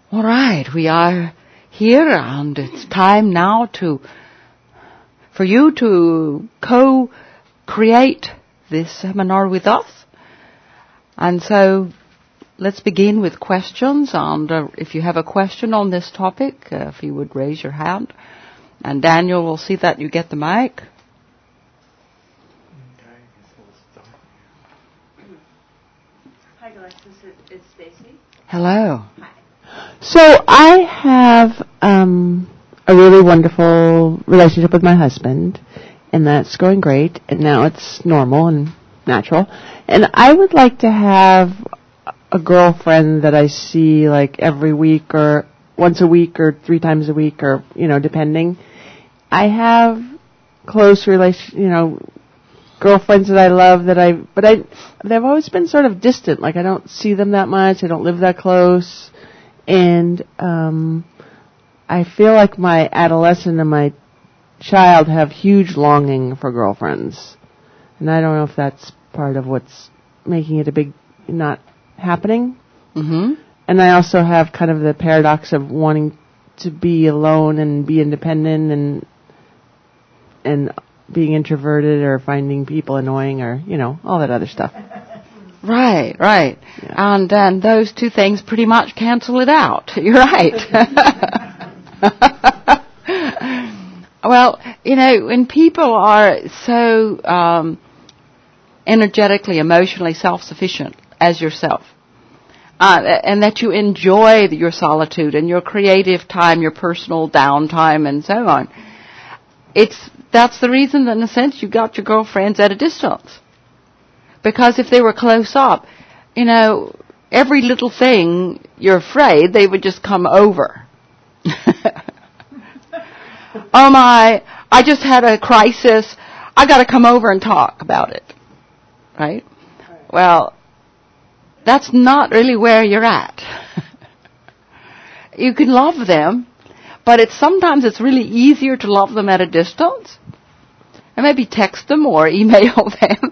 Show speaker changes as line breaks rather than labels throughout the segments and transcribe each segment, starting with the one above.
All right, we are here, and it's time now for you to co-create this seminar with us. And so let's begin with questions. And if you have a question on this topic, if you would raise your hand, and Daniel will see that you get the mic.
Hi, Alexis. It's Stacy.
Hello.
Hi.
So I have a really wonderful relationship with my husband, and that's going great, and now it's normal and natural. And I would like to have a girlfriend that I see like every week or once a week or 3 times a week or, depending. I have close girlfriends that I love they've always been sort of distant. Like I don't see them that much. I don't live that close. And I feel like my adolescent and my child have huge longing for girlfriends. And I don't know if that's part of what's making it not happening.
Mm-hmm.
And I also have kind of the paradox of wanting to be alone and be independent and being introverted or finding people annoying or, all that other stuff.
Right.
Yeah.
And then those two things pretty much cancel it out. You're right. Well, when people are so energetically, emotionally self-sufficient as yourself, and that you enjoy your solitude and your creative time, your personal downtime, and so on, that's the reason that, in a sense, you got your girlfriends at a distance. Because if they were close up, every little thing you're afraid they would just come over. Oh my, I just had a crisis. I got to come over and talk about it. Right? Well, that's not really where you're at. You can love them, but sometimes it's really easier to love them at a distance. And maybe text them or email them.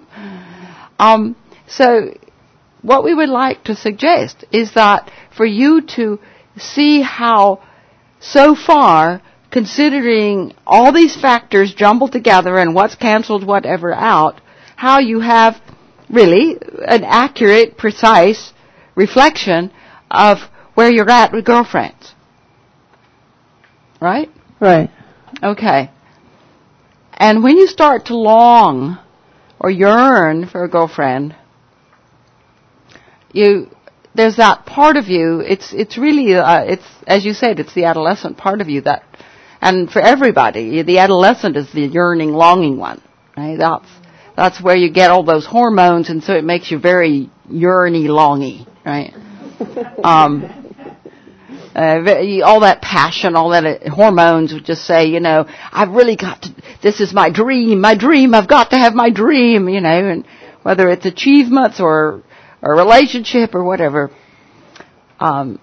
So what we would like to suggest is that for you to see how, so far, considering all these factors jumbled together and what's canceled whatever out, how you have really an accurate, precise reflection of where you're at with girlfriends. Right?
Right.
Okay. And when you start to long or yearn for a girlfriend, there's that part of you. It's really as you said, it's the adolescent part of you that, and for everybody, the adolescent is the yearning, longing one. Right? That's where you get all those hormones, and so it makes you very yearny, longy. Right? All that passion, all that hormones would just say, I've really got to, this is my dream, I've got to have my dream, and whether it's achievements or a relationship or whatever. But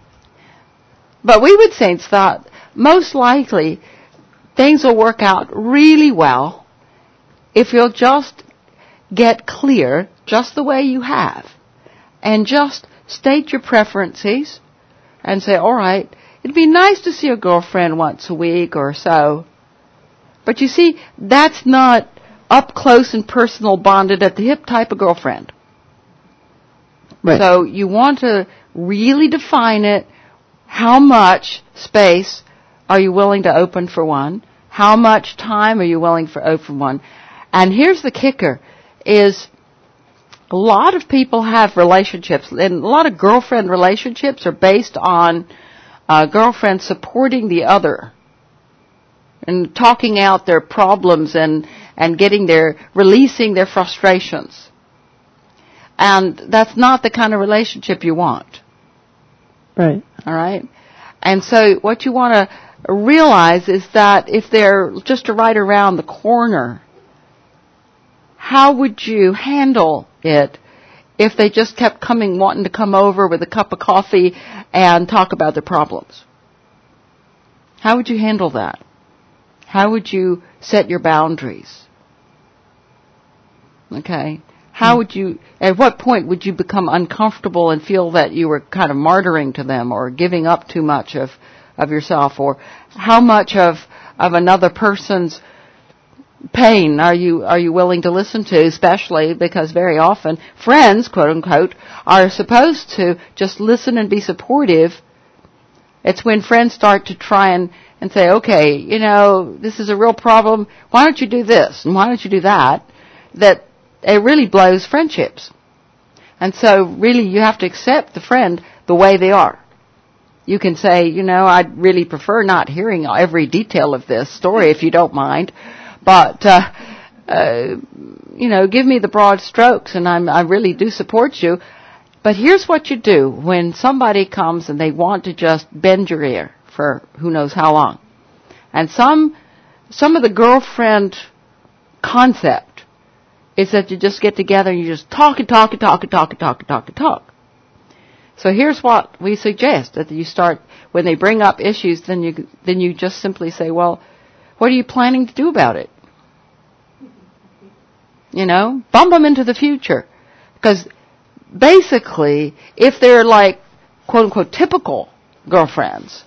we would sense that most likely things will work out really well if you'll just get clear just the way you have and just state your preferences and say, all right, it'd be nice to see a girlfriend once a week or so. But you see, that's not up close and personal, bonded at the hip type of girlfriend.
Right.
So you want to really define it. How much space are you willing to open for one? How much time are you willing to open one? And here's the kicker, is a lot of people have relationships, and a lot of girlfriend relationships are based on girlfriends supporting the other and talking out their problems and releasing their frustrations. And that's not the kind of relationship you want.
Right.
All right? And so what you want to realize is that if they're just right around the corner, how would you handle it if they just kept wanting to come over with a cup of coffee and talk about their problems? How would you handle that? How would you set your boundaries? Okay. how would you, at what point would you become uncomfortable and feel that you were kind of martyring to them or giving up too much of yourself? Or how much of another person's pain are you willing to listen to, especially because very often friends, quote unquote, are supposed to just listen and be supportive. It's when friends start to try and say, okay, this is a real problem. Why don't you do this? And why don't you do that? That it really blows friendships. And so really you have to accept the friend the way they are. You can say, I'd really prefer not hearing every detail of this story if you don't mind. But, give me the broad strokes and I really do support you. But here's what you do when somebody comes and they want to just bend your ear for who knows how long. And some of the girlfriend concept is that you just get together and you just talk and talk and talk and talk and talk and talk and talk. So here's what we suggest, that you start, when they bring up issues, then you just simply say, well, what are you planning to do about it? Bump them into the future. Because basically, if they're like, quote unquote, typical girlfriends,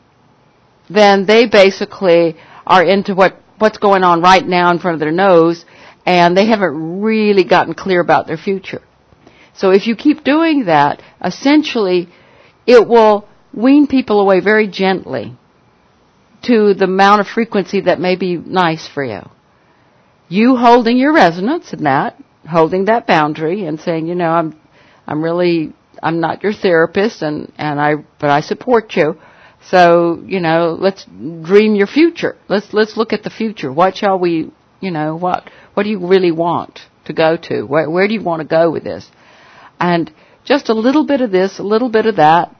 then they basically are into what's going on right now in front of their nose, and they haven't really gotten clear about their future. So if you keep doing that, essentially, it will wean people away very gently to the amount of frequency that may be nice for you. You holding your resonance in that, holding that boundary and saying, I'm not your therapist but I support you. So, let's dream your future. Let's look at the future. What shall we, what do you really want to go to? Where do you want to go with this? And just a little bit of this, a little bit of that,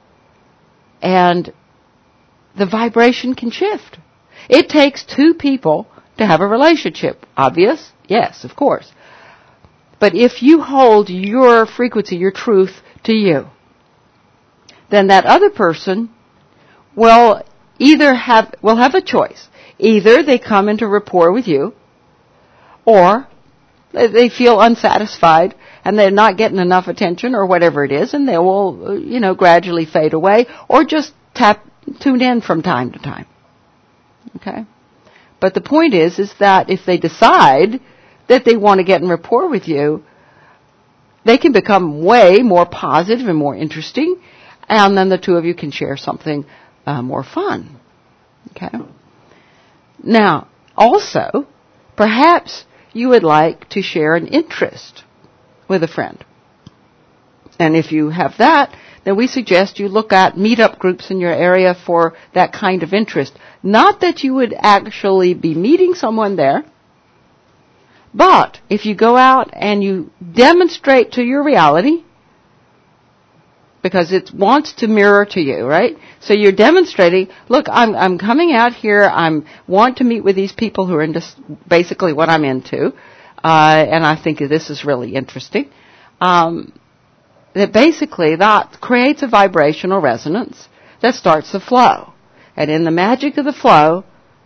and the vibration can shift. It takes two people to have a relationship. Obvious? Yes, of course. But if you hold your frequency, your truth to you, then that other person will have a choice. Either they come into rapport with you, or they feel unsatisfied and they're not getting enough attention or whatever it is, and they will, gradually fade away, or just tune in from time to time. Okay? But the point is that if they decide that they want to get in rapport with you, they can become way more positive and more interesting, and then the two of you can share something more fun. Okay? Now, also, perhaps you would like to share an interest with a friend. And if you have that, then we suggest you look at meetup groups in your area for that kind of interest. Not that you would actually be meeting someone there, but if you go out and you demonstrate to your reality, because it wants to mirror to you, right? So you're demonstrating, look, I'm coming out here, want to meet with these people who are into basically what I'm into, and I think this is really interesting. That basically that creates a vibrational resonance that starts the flow. And in the magic of the flow,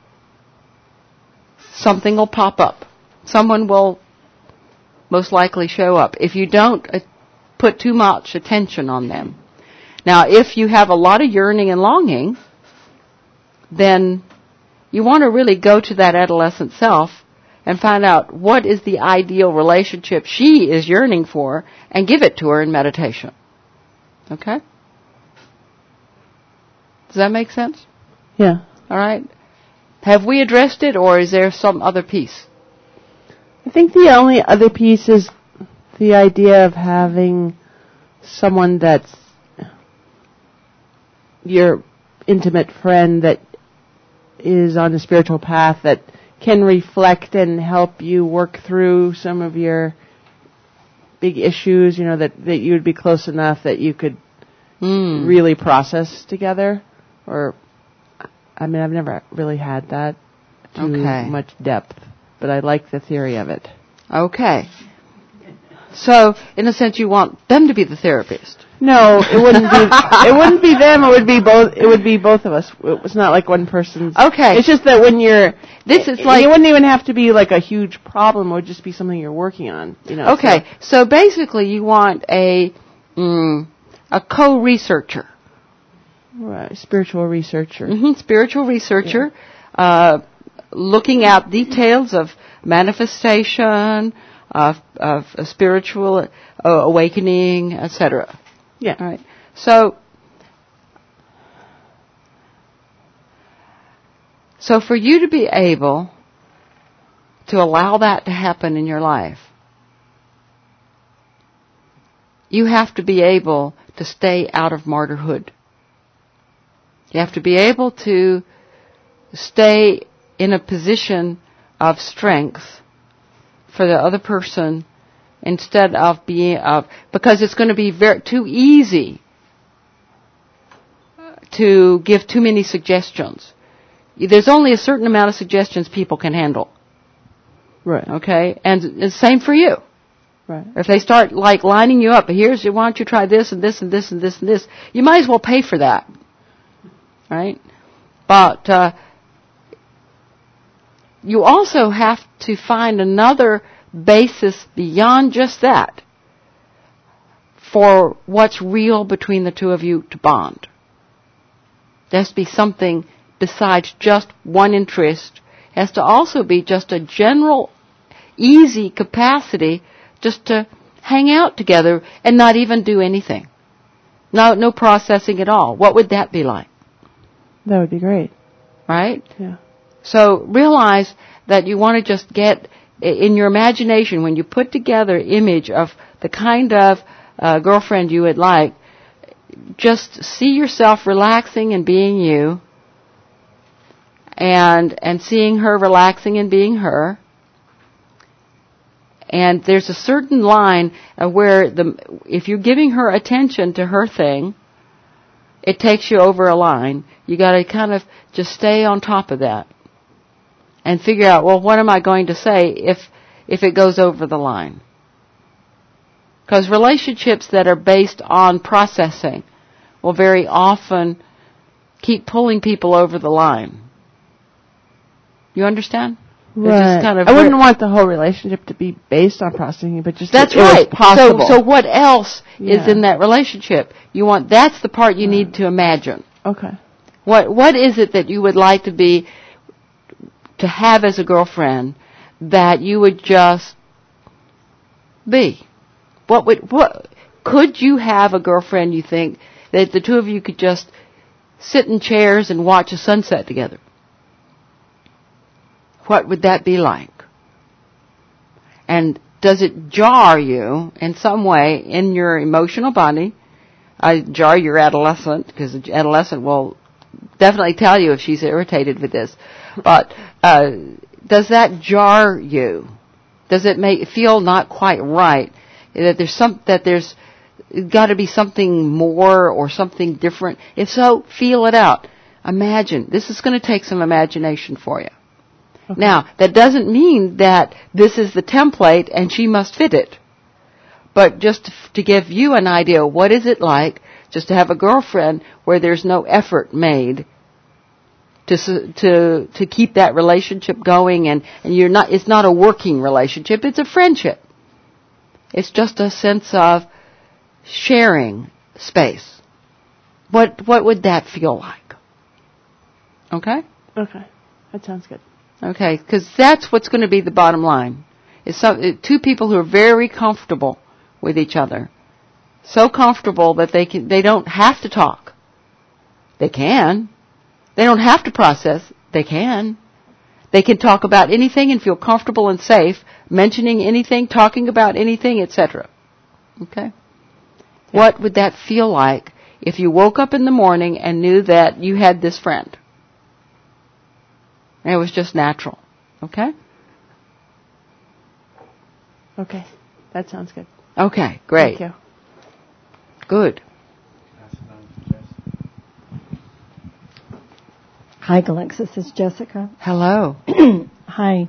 something will pop up. Someone will most likely show up if you don't put too much attention on them. Now, if you have a lot of yearning and longing, then you want to really go to that adolescent self and find out what is the ideal relationship she is yearning for and give it to her in meditation. Okay? Does that make sense?
Yeah.
All right. Have we addressed it, or is there some other piece?
I think the only other piece is the idea of having someone that's your intimate friend that is on the spiritual path that can reflect and help you work through some of your big issues, that you would be close enough that you could really process together. Or, I've never really had that to much depth, but I like the theory of it.
Okay. So, in a sense, you want them to be the therapist.
No, it wouldn't be. It wouldn't be them. It would be both. It would be both of us. It's not like one person's.
Okay.
It's just that when you're.
This is like.
It wouldn't even have to be like a huge problem. It would just be something you're working on.
Okay. So basically, you want a co-researcher.
Right. Spiritual researcher.
Mm-hmm. Spiritual researcher, looking at details of manifestation, of a spiritual awakening, etc.
Yeah.
All right. So for you to be able to allow that to happen in your life, you have to be able to stay out of martyrhood. You have to be able to stay in a position of strength for the other person instead of because it's going to be too easy to give too many suggestions. There's only a certain amount of suggestions people can handle.
Right.
Okay? And it's the same for you.
Right.
If they start like lining you up, why don't you try this and this and this and this and this, you might as well pay for that. Right? But you also have to find another basis beyond just that for what's real between the two of you to bond. There has to be something besides just one interest. It has to also be just a general, easy capacity just to hang out together and not even do anything. No processing at all. What would that be like?
That would be great.
Right?
Yeah.
So realize that you want to just get, in your imagination, when you put together image of the kind of girlfriend you would like, just see yourself relaxing and being you, and seeing her relaxing and being her. And there's a certain line where if you're giving her attention to her thing, it takes you over a line. You got to kind of just stay on top of that and figure out, well, what am I going to say if it goes over the line? Because relationships that are based on processing will very often keep pulling people over the line. You understand?
Right. I wouldn't want the whole relationship to be based on processing, but just
that's
it
right.
was possible.
So what else is in that relationship? That's the part you need to imagine.
Okay.
What is it that you would like to have as a girlfriend that you would just be? What could you have a girlfriend you think that the two of you could just sit in chairs and watch a sunset together? What would that be like? And does it jar you in some way in your emotional body? Jar your adolescent, because the adolescent will definitely tell you if she's irritated with this. But does that jar you? Does it feel not quite right? That there's got to be something more or something different? If so, feel it out. Imagine. This is going to take some imagination for you. Okay. Now, that doesn't mean that this is the template and she must fit it. But just to give you an idea, what is it like just to have a girlfriend where there's no effort made to keep that relationship going, and it's not a working relationship, it's a friendship. It's just a sense of sharing space. What would that feel like? Okay?
Okay. That sounds good.
Okay, because that's what's going to be the bottom line. It's two people who are very comfortable with each other. So comfortable that they don't have to talk. They can. They don't have to process. They can. They can talk about anything and feel comfortable and safe, mentioning anything, talking about anything, etc. Okay? Yeah. What would that feel like if you woke up in the morning and knew that you had this friend? And it was just natural. Okay?
Okay. That sounds good.
Okay, great.
Thank you.
Good.
Hi, Galex. This is Jessica.
Hello.
Hi.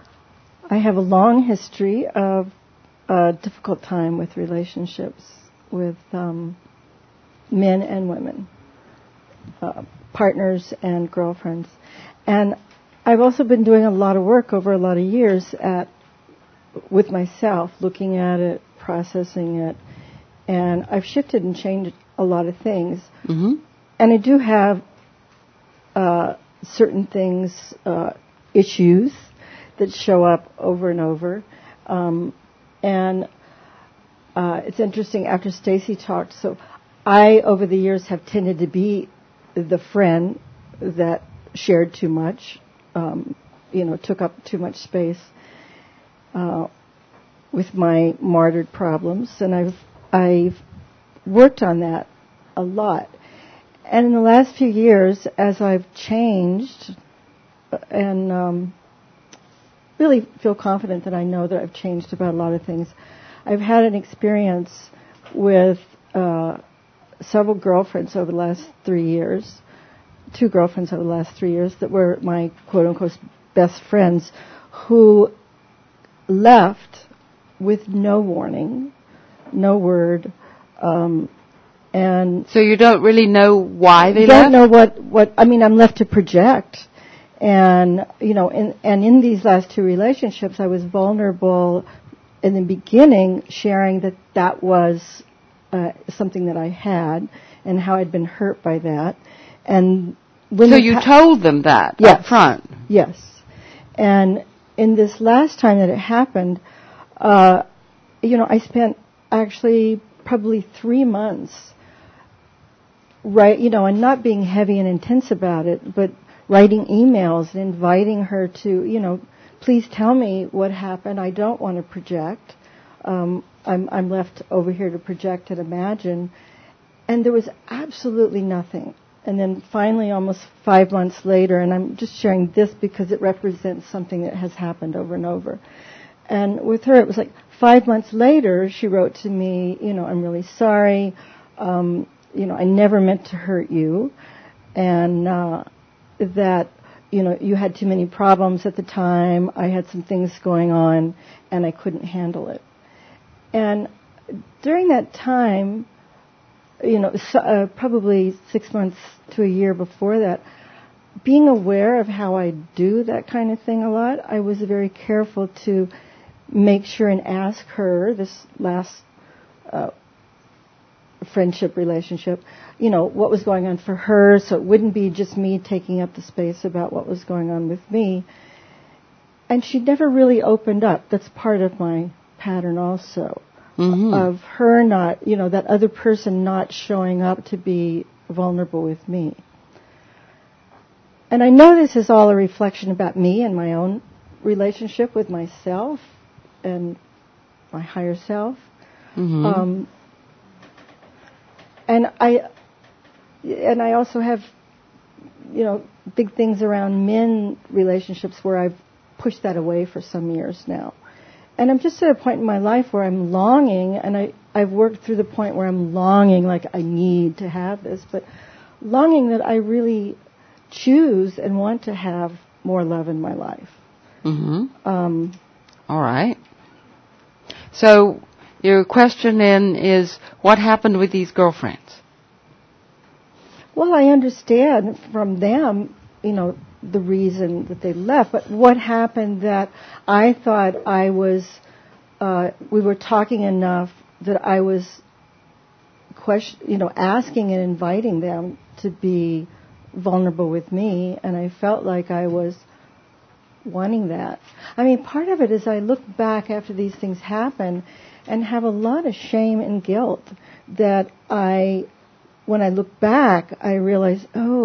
I have a long history of a difficult time with relationships with men and women, partners and girlfriends. And I've also been doing a lot of work over a lot of years with myself, looking at it, processing it, and I've shifted and changed a lot of things.
Mm-hmm.
And I do have certain things, issues that show up over and over. And it's interesting, after Stacy talked, so I, over the years, have tended to be the friend that shared too much, took up too much space with my martyred problems. And I've worked on that a lot. And in the last few years, as I've changed and really feel confident that I know that I've changed about a lot of things, I've had an experience with several girlfriends over the last 3 years, 2 girlfriends over the last 3 years that were my quote-unquote best friends, who left with no warning, no word, and
so you don't really know why they
don't
left?
know what I mean. I'm left to project, and in these last 2 relationships, I was vulnerable in the beginning, sharing that was something that I had and how I'd been hurt by that. And when
so you told them that up front?
Yes. And in this last time that it happened, I spent actually probably 3 months, and not being heavy and intense about it, but writing emails and inviting her to, please tell me what happened. I don't want to project. I'm left over here to project and imagine. And there was absolutely nothing. And then finally, almost 5 months later, and I'm just sharing this because it represents something that has happened over and over. And with her, it was like 5 months later, she wrote to me, I'm really sorry. I never meant to hurt you. And that, you had too many problems at the time. I had some things going on, and I couldn't handle it. And during that time, probably 6 months to a year before that, being aware of how I do that kind of thing a lot, I was very careful to make sure and ask her, this last friendship relationship, what was going on for her, so it wouldn't be just me taking up the space about what was going on with me. And she never really opened up. That's part of my pattern also, of her not, that other person not showing up to be vulnerable with me. And I know this is all a reflection about me and my own relationship with myself and my higher self. And I also have, big things around men relationships where I've pushed that away for some years now. And I'm just at a point in my life where I'm longing, and I've worked through the point where I'm longing, like I need to have this, but longing that I really choose and want to have more love in my life.
All right. So your question then is, what happened with these girlfriends?
Well, I understand from them, the reason that they left, but what happened that I thought I was, we were talking enough that I was asking and inviting them to be vulnerable with me, and I felt like I was wanting that. I mean, part of it is I look back after these things happen and have a lot of shame and guilt that when I look back, I realize,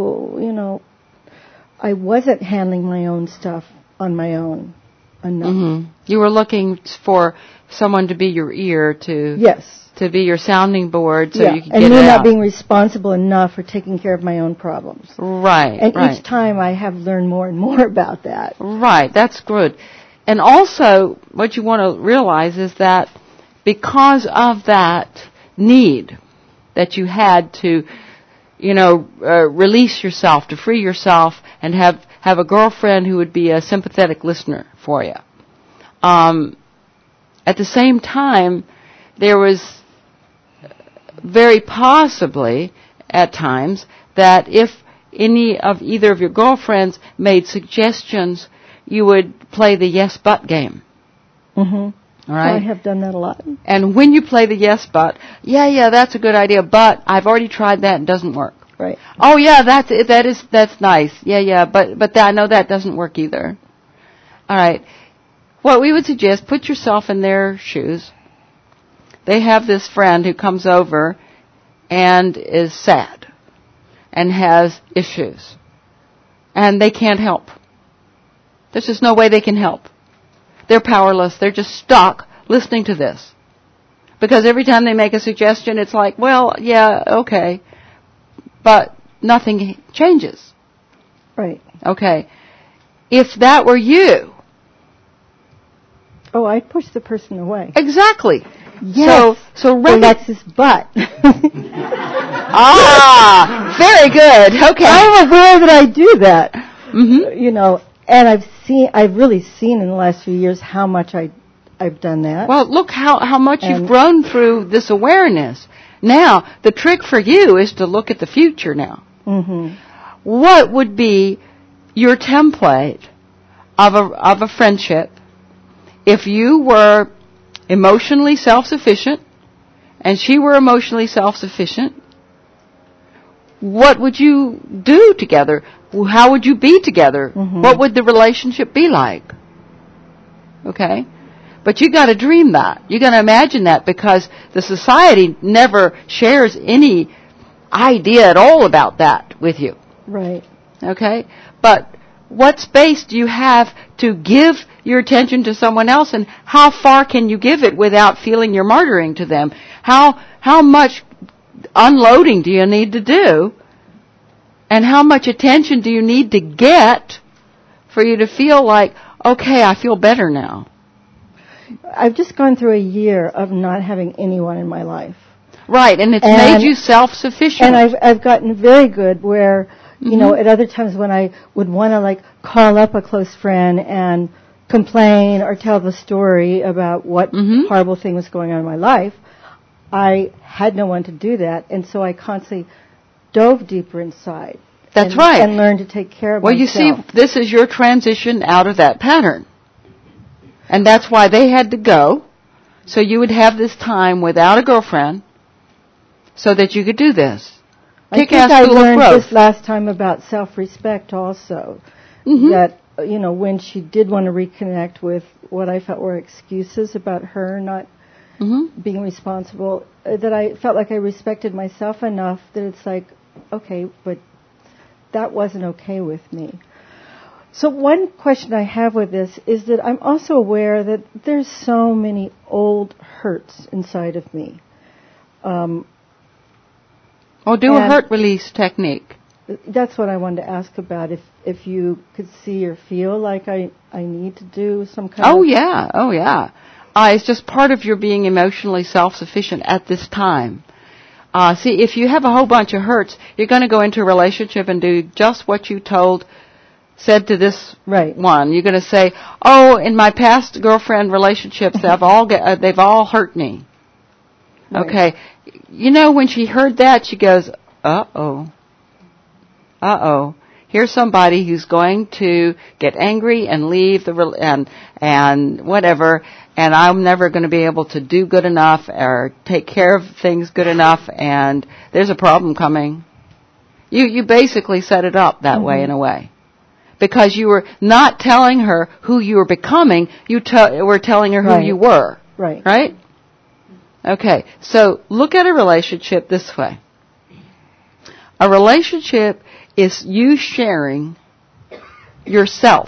I wasn't handling my own stuff on my own enough.
You were looking for someone to be your ear, to be your sounding board, so you could get it out.
And me not being responsible enough for taking care of my own problems.
Right.
And each time I have learned more and more about that.
Right. That's good. And also, what you want to realize is that because of that need that you had to, release yourself, to free yourself, and have a girlfriend who would be a sympathetic listener for you. At the same time, there was very possibly, at times, that if either of your girlfriends made suggestions, you would play the yes but game.
Mm-hmm.
All right?
I have done that a lot.
And when you play the yes but, yeah, that's a good idea, but I've already tried that and it doesn't work.
Right.
Oh yeah, that's nice. Yeah, but I know that doesn't work either. All right. What we would suggest, put yourself in their shoes. They have this friend who comes over and is sad and has issues. And they can't help. There's just no way they can help. They're powerless. They're just stuck listening to this. Because every time they make a suggestion, it's like, well, yeah, okay. But nothing changes.
Right.
Okay. If that were you.
Oh, I'd push the person away.
Exactly.
Yes.
So
Alexis, but.
Very good. Okay.
I'm aware that I do that.
Mm-hmm.
You know, and I've really seen in the last few years how much I've done that.
Well, look how much you've grown through this awareness. Now, the trick for you is to look at the future now.
Mm-hmm.
What would be your template of a friendship if you were emotionally self-sufficient and she were emotionally self-sufficient? What would you do together? How would you be together?
Mm-hmm.
What would the relationship be like? Okay? But you got to dream that. You got to imagine that, because the society never shares any idea at all about that with you.
Right.
Okay? But what space do you have to give your attention to someone else, and how far can you give it without feeling you're martyring to them? How much unloading do you need to do, and how much attention do you need to get for you to feel like, okay, I feel better now?
I've just gone through a year of not having anyone in my life.
Right, and it's made you self-sufficient.
And I've gotten very good where, you know, at other times when I would want to like call up a close friend and complain or tell the story about what horrible thing was going on in my life, I had no one to do that, and so I constantly dove deeper inside.
That's right.
And learned to take care of myself.
Well, you see, this is your transition out of that pattern. And that's why they had to go, so you would have this time without a girlfriend, so that you could do this.
I think I learned this last time about self-respect also. That, you know, when she did want to reconnect with what I felt were excuses about her not being responsible, that I felt like I respected myself enough that it's like, okay, but that wasn't okay with me. So one question I have with this is that I'm also aware that there's so many old hurts inside of me.
Do a hurt release technique.
That's what I wanted to ask about, if you could see or feel like I need to do some kind of...
Oh, yeah. It's just part of your being emotionally self-sufficient at this time. See, if you have a whole bunch of hurts, you're going to go into a relationship and do just what you said to this one. You're going to say, oh, in my past girlfriend relationships, they've all hurt me. Right. Okay. You know, when she heard that, she goes, uh-oh. Here's somebody who's going to get angry and leave and whatever, and I'm never going to be able to do good enough or take care of things good enough, and there's a problem coming. You basically set it up that way in a way. Because you were not telling her who you were becoming, you were telling her who you were.
Right.
Right? Okay, so look at a relationship this way. A relationship is you sharing yourself.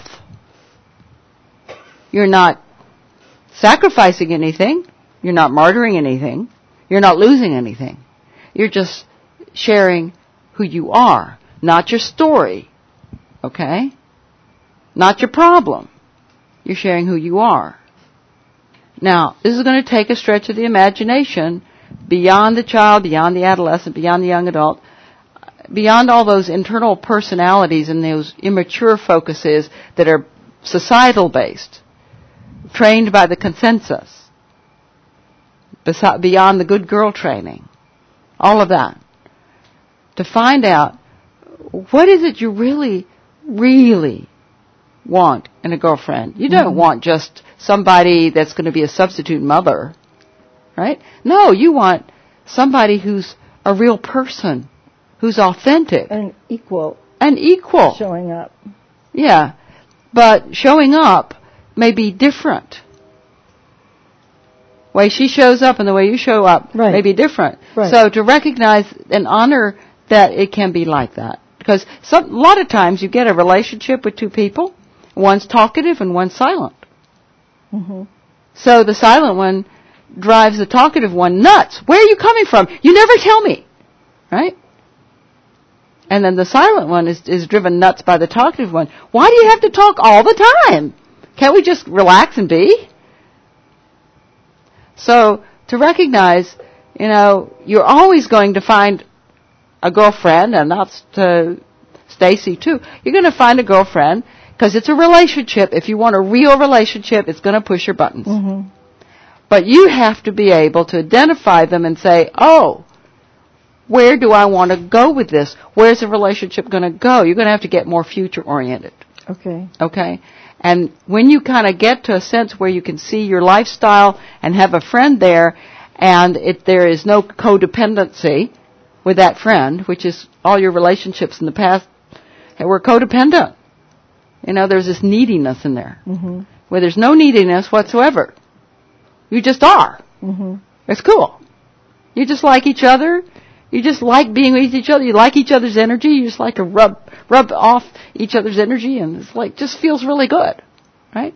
You're not sacrificing anything. You're not martyring anything. You're not losing anything. You're just sharing who you are, not your story. Okay? Not your problem. You're sharing who you are. Now, this is going to take a stretch of the imagination beyond the child, beyond the adolescent, beyond the young adult, beyond all those internal personalities and those immature focuses that are societal based, trained by the consensus, beyond the good girl training. all of that, to find out what is it you really, really want in a girlfriend. You don't want just somebody that's going to be a substitute mother, right? No, you want somebody who's a real person, who's authentic.
And equal. Showing up.
Yeah. But showing up may be different. The way she shows up and the way you show up may be different.
Right.
So to recognize and honor that it can be like that. Because a lot of times you get a relationship with two people, one's talkative and one's silent.
Mm-hmm.
So the silent one drives the talkative one nuts. Where are you coming from? You never tell me. Right? And then the silent one is driven nuts by the talkative one. Why do you have to talk all the time? Can't we just relax and be? So to recognize, you're always going to find a girlfriend, and that's to Stacy too. You're going to find a girlfriend because it's a relationship. If you want a real relationship, it's going to push your buttons.
Mm-hmm.
But you have to be able to identify them and say, oh, where do I want to go with this? Where's the relationship going to go? You're going to have to get more future-oriented.
Okay.
Okay? And when you kind of get to a sense where you can see your lifestyle and have a friend there, and there is no codependency with that friend, which is all your relationships in the past were codependent. There's this neediness in there.
Mm-hmm.
Where there's no neediness whatsoever. You just are.
Mm-hmm.
It's cool. You just like each other. You just like being with each other. You like each other's energy. You just like to rub off each other's energy, and it's like just feels really good, right?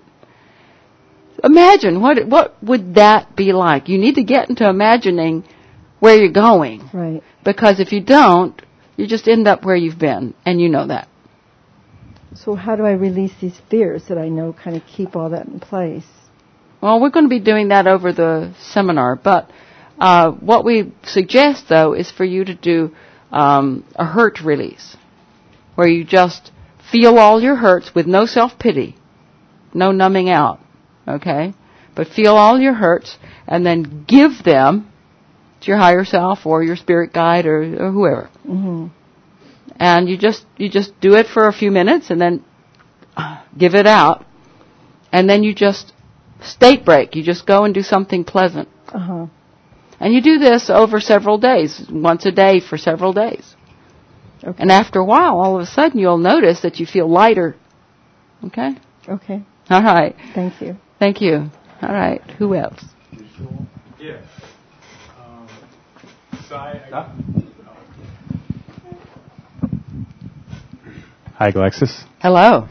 Imagine what would that be like? You need to get into imagining where you're going,
right?
Because if you don't, you just end up where you've been, and you know that.
So how do I release these fears that I know kind of keep all that in place?
Well, we're going to be doing that over the seminar, but what we suggest, though, is for you to do a hurt release, where you just feel all your hurts with no self-pity, no numbing out, okay? But feel all your hurts and then give them to your higher self or your spirit guide or whoever.
Mm-hmm.
And you just do it for a few minutes and then give it out. And then you just state break. You just go and do something pleasant.
Uh-huh.
And you do this over several days, once a day for several days.
Okay.
And after a while, all of a sudden, you'll notice that you feel lighter. Okay?
Okay.
All right.
Thank you.
Thank you. All right. Who else?
Yeah. Hi, Alexis.
Hello.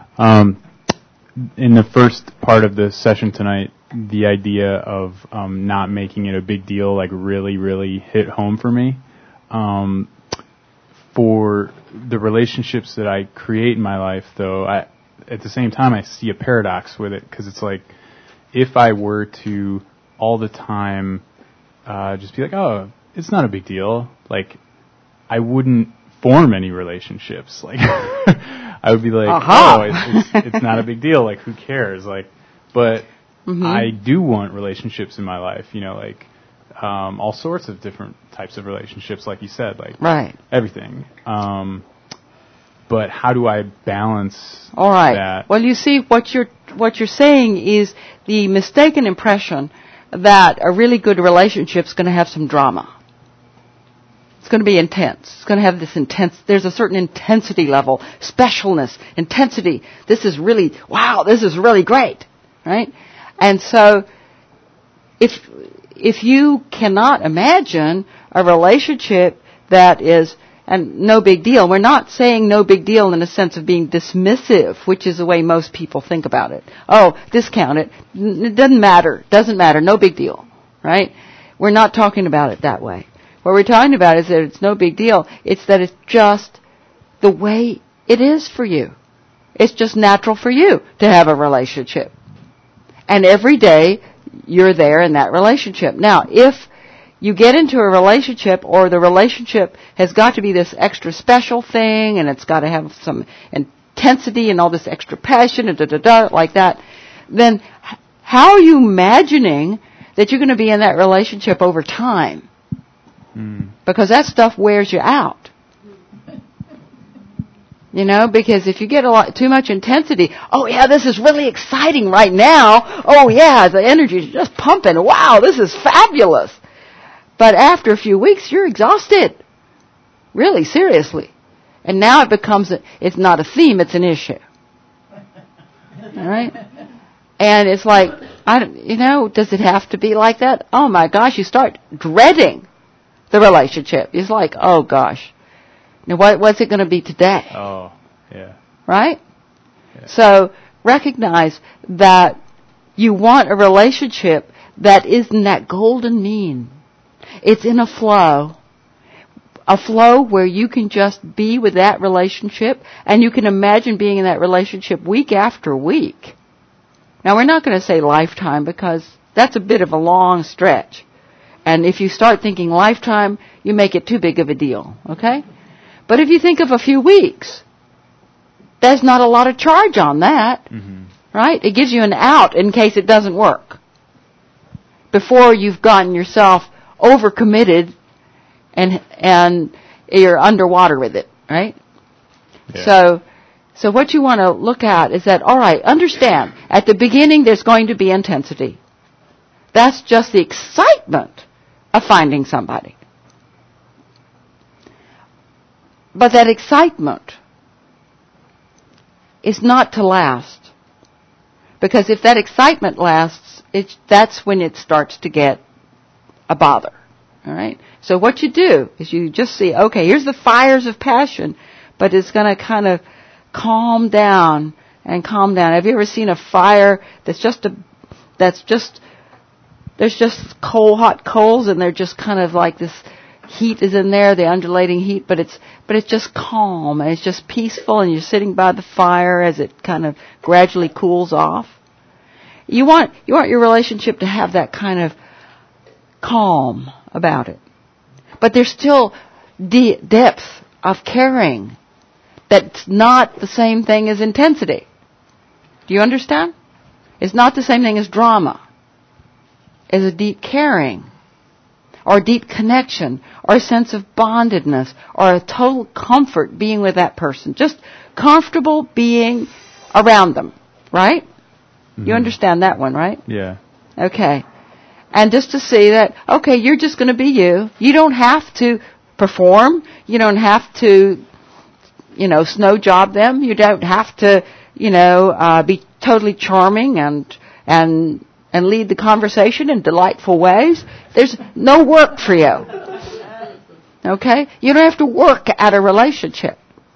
In the first part of the session tonight, the idea of not making it a big deal, really, really hit home for me. For the relationships that I create in my life, though, at the same time, I see a paradox with it, because it's like, if I were to all the time just be like, oh, it's not a big deal, I wouldn't form any relationships. I would be like, oh, it's not a big deal. Who cares? But mm-hmm. I do want relationships in my life, all sorts of different types of relationships, like you said,
right.
Everything. But how do I balance
all right.
that?
Well, you see, what you're saying is the mistaken impression that a really good relationship is going to have some drama. It's going to be intense. It's going to have this there's a certain intensity level, specialness, intensity. This is really, wow, this is really great, right? And so, if you cannot imagine a relationship that is, and no big deal, we're not saying no big deal in a sense of being dismissive, which is the way most people think about it. Oh, discount it. It doesn't matter, no big deal, right? We're not talking about it that way. What we're talking about is that it's no big deal. It's that it's just the way it is for you. It's just natural for you to have a relationship. And every day you're there in that relationship. Now, if you get into a relationship, or the relationship has got to be this extra special thing, and it's got to have some intensity and all this extra passion and like that, then how are you imagining that you're going to be in that relationship over time? Because that stuff wears you out. You know, because if you get too much intensity, oh yeah, this is really exciting right now. Oh yeah, the energy is just pumping. Wow, this is fabulous. But after a few weeks, you're exhausted. Really, seriously. And now it becomes, it's not a theme, it's an issue. All right? And it's like, does it have to be like that? Oh my gosh, you start dreading the relationship. It's like, oh gosh. Now, what's it going to be today?
Oh, yeah.
Right?
Yeah.
So, recognize that you want a relationship that is in that golden mean. It's in a flow where you can just be with that relationship, and you can imagine being in that relationship week after week. Now, we're not going to say lifetime because that's a bit of a long stretch. And if you start thinking lifetime, you make it too big of a deal, okay? But if you think of a few weeks, there's not a lot of charge on that, right? It gives you an out in case it doesn't work. Before you've gotten yourself overcommitted and you're underwater with it, right? Yeah. So what you want to look at is that, all right, understand, at the beginning there's going to be intensity. That's just the excitement of finding somebody. But that excitement is not to last. Because if that excitement lasts, that's when it starts to get a bother. All right? So what you do is you just see, okay, here's the fires of passion, but it's going to kind of calm down and calm down. Have you ever seen a fire there's just hot coals, and they're just kind of like this heat is in there, the undulating heat, but it's just calm, and it's just peaceful, and you're sitting by the fire as it kind of gradually cools off. You want your relationship to have that kind of calm about it. But there's still depth of caring. That's not the same thing as intensity. Do you understand? It's not the same thing as drama. It's a deep caring, or a deep connection, or a sense of bondedness, or a total comfort being with that person. Just comfortable being around them, right? You understand that one, right?
Yeah.
Okay. And just to see that, okay, you're just going to be you. You don't have to perform. You don't have to, snow job them. You don't have to, be totally charming and lead the conversation in delightful ways. There's no work for you. Okay? You don't have to work at a relationship.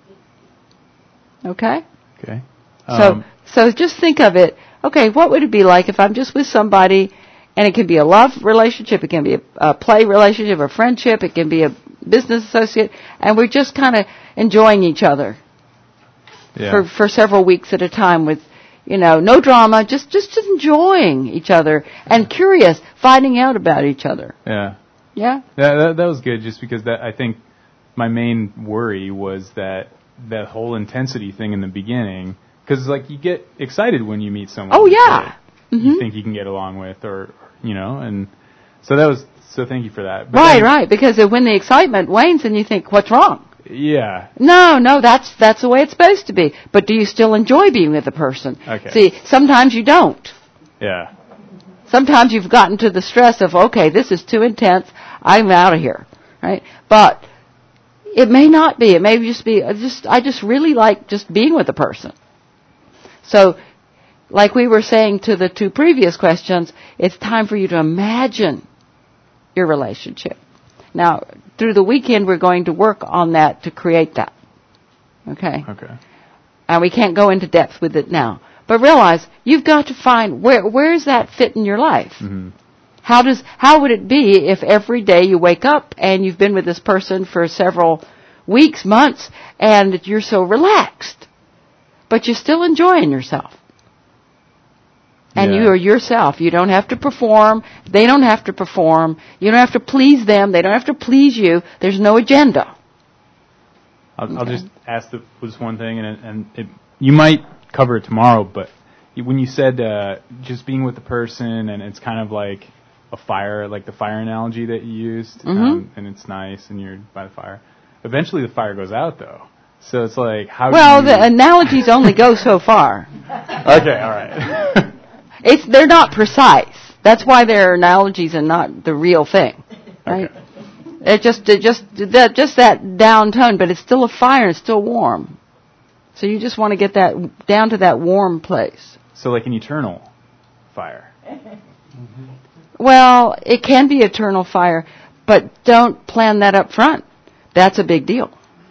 Okay?
Okay.
So just think of it. Okay, what would it be like if I'm just with somebody, and it can be a love relationship, it can be a play relationship, a friendship, it can be a business associate, and we're just kind of enjoying each other for several weeks at a time with, no drama, just enjoying each other and curious, finding out about each other.
Yeah.
Yeah?
That was good, just because I think my main worry was that whole intensity thing in the beginning, because you get excited when you meet someone.
Oh, yeah.
You think you can get along with, or and so so thank you for that. But
right, because when the excitement wanes, and you think, what's wrong?
Yeah.
No, that's the way it's supposed to be. But do you still enjoy being with the person?
Okay.
See, sometimes you don't.
Yeah.
Sometimes you've gotten to the stress of, okay, this is too intense, I'm out of here, right? But it may not be. It may just be, I just really like just being with the person. So, like we were saying to the two previous questions, it's time for you to imagine your relationship. Now, through the weekend, we're going to work on that to create that. Okay?
Okay.
And we can't go into depth with it now. But realize, you've got to find, where does that fit in your life?
Mm-hmm.
How would it be if every day you wake up and you've been with this person for several weeks, months, and you're so relaxed, but you're still enjoying yourself? And you are yourself. You don't have to perform. They don't have to perform. You don't have to please them. They don't have to please you. There's no agenda.
I'll just ask this one thing, and you might cover it tomorrow, but when you said just being with the person, and it's kind of like a fire, like the fire analogy that you used,
Mm-hmm.
and it's nice, and you're by the fire. Eventually, the fire goes out, though. So it's like, how
Well,
do you...
the analogies only go so far.
Okay, all right.
They're not precise. That's why they're analogies and not the real thing, right?
Okay.
It's just that down tone, but it's still a fire. It's still warm. So you just want to get that down to that warm place.
So like an eternal fire.
Well, it can be eternal fire, but don't plan that up front. That's a big deal.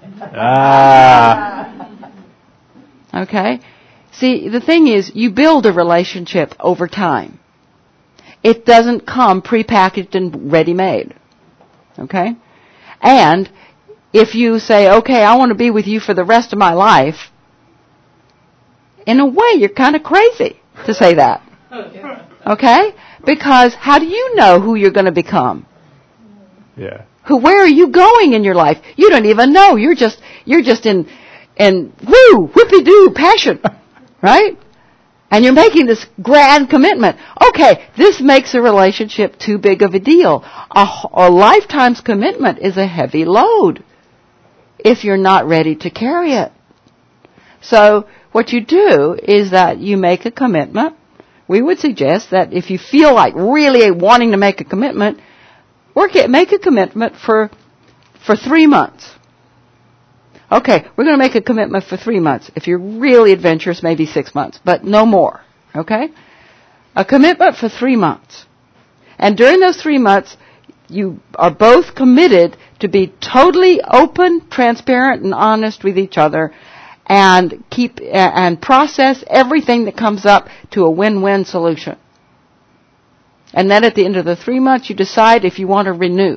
Okay? See, the thing is, you build a relationship over time. It doesn't come prepackaged and ready-made. Okay? And if you say, okay, I want to be with you for the rest of my life, in a way, you're kind of crazy to say that. Okay? Because how do you know who you're going to become?
Yeah.
Where are you going in your life? You don't even know. You're just in woo, whippy-doo, passion. Right? And you're making this grand commitment. Okay, this makes a relationship too big of a deal. A lifetime's commitment is a heavy load if you're not ready to carry it. So what you do is that you make a commitment. We would suggest that if you feel like really wanting to make a commitment, make a commitment for 3 months. Okay, we're going to make a commitment for 3 months. If you're really adventurous, maybe 6 months, but no more. Okay? A commitment for 3 months. And during those 3 months, you are both committed to be totally open, transparent, and honest with each other, and and process everything that comes up to a win-win solution. And then at the end of the 3 months, you decide if you want to renew.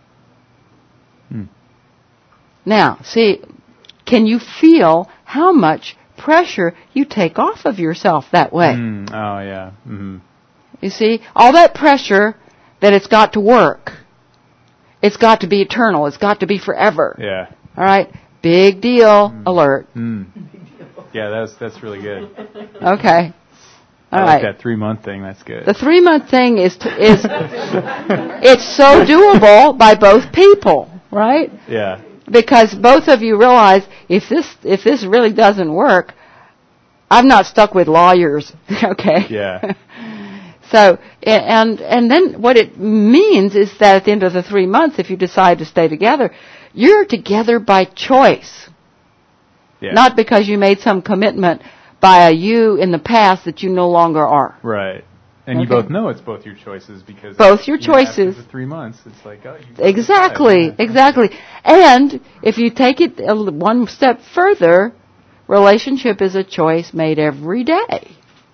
Now, see, can you feel how much pressure you take off of yourself that way?
Oh, yeah. Mm-hmm.
You see, all that pressure that it's got to work. It's got to be eternal. It's got to be forever.
Yeah.
All right? Big deal alert.
Yeah, that's really good.
Okay. All
I
right.
like that 3 month thing. That's good.
The 3 month thing is it's so doable by both people, right?
Yeah.
Because both of you realize if this really doesn't work, I'm not stuck with lawyers, okay?
Yeah.
So and then what it means is that at the end of the 3 months, if you decide to stay together, you're together by choice, not because you made some commitment by a you in the past that you no longer are.
Right. And you both know it's both your choices because
both your choices.
After the 3 months, it's like, oh, you
exactly. And if you take it one step further, relationship is a choice made every day.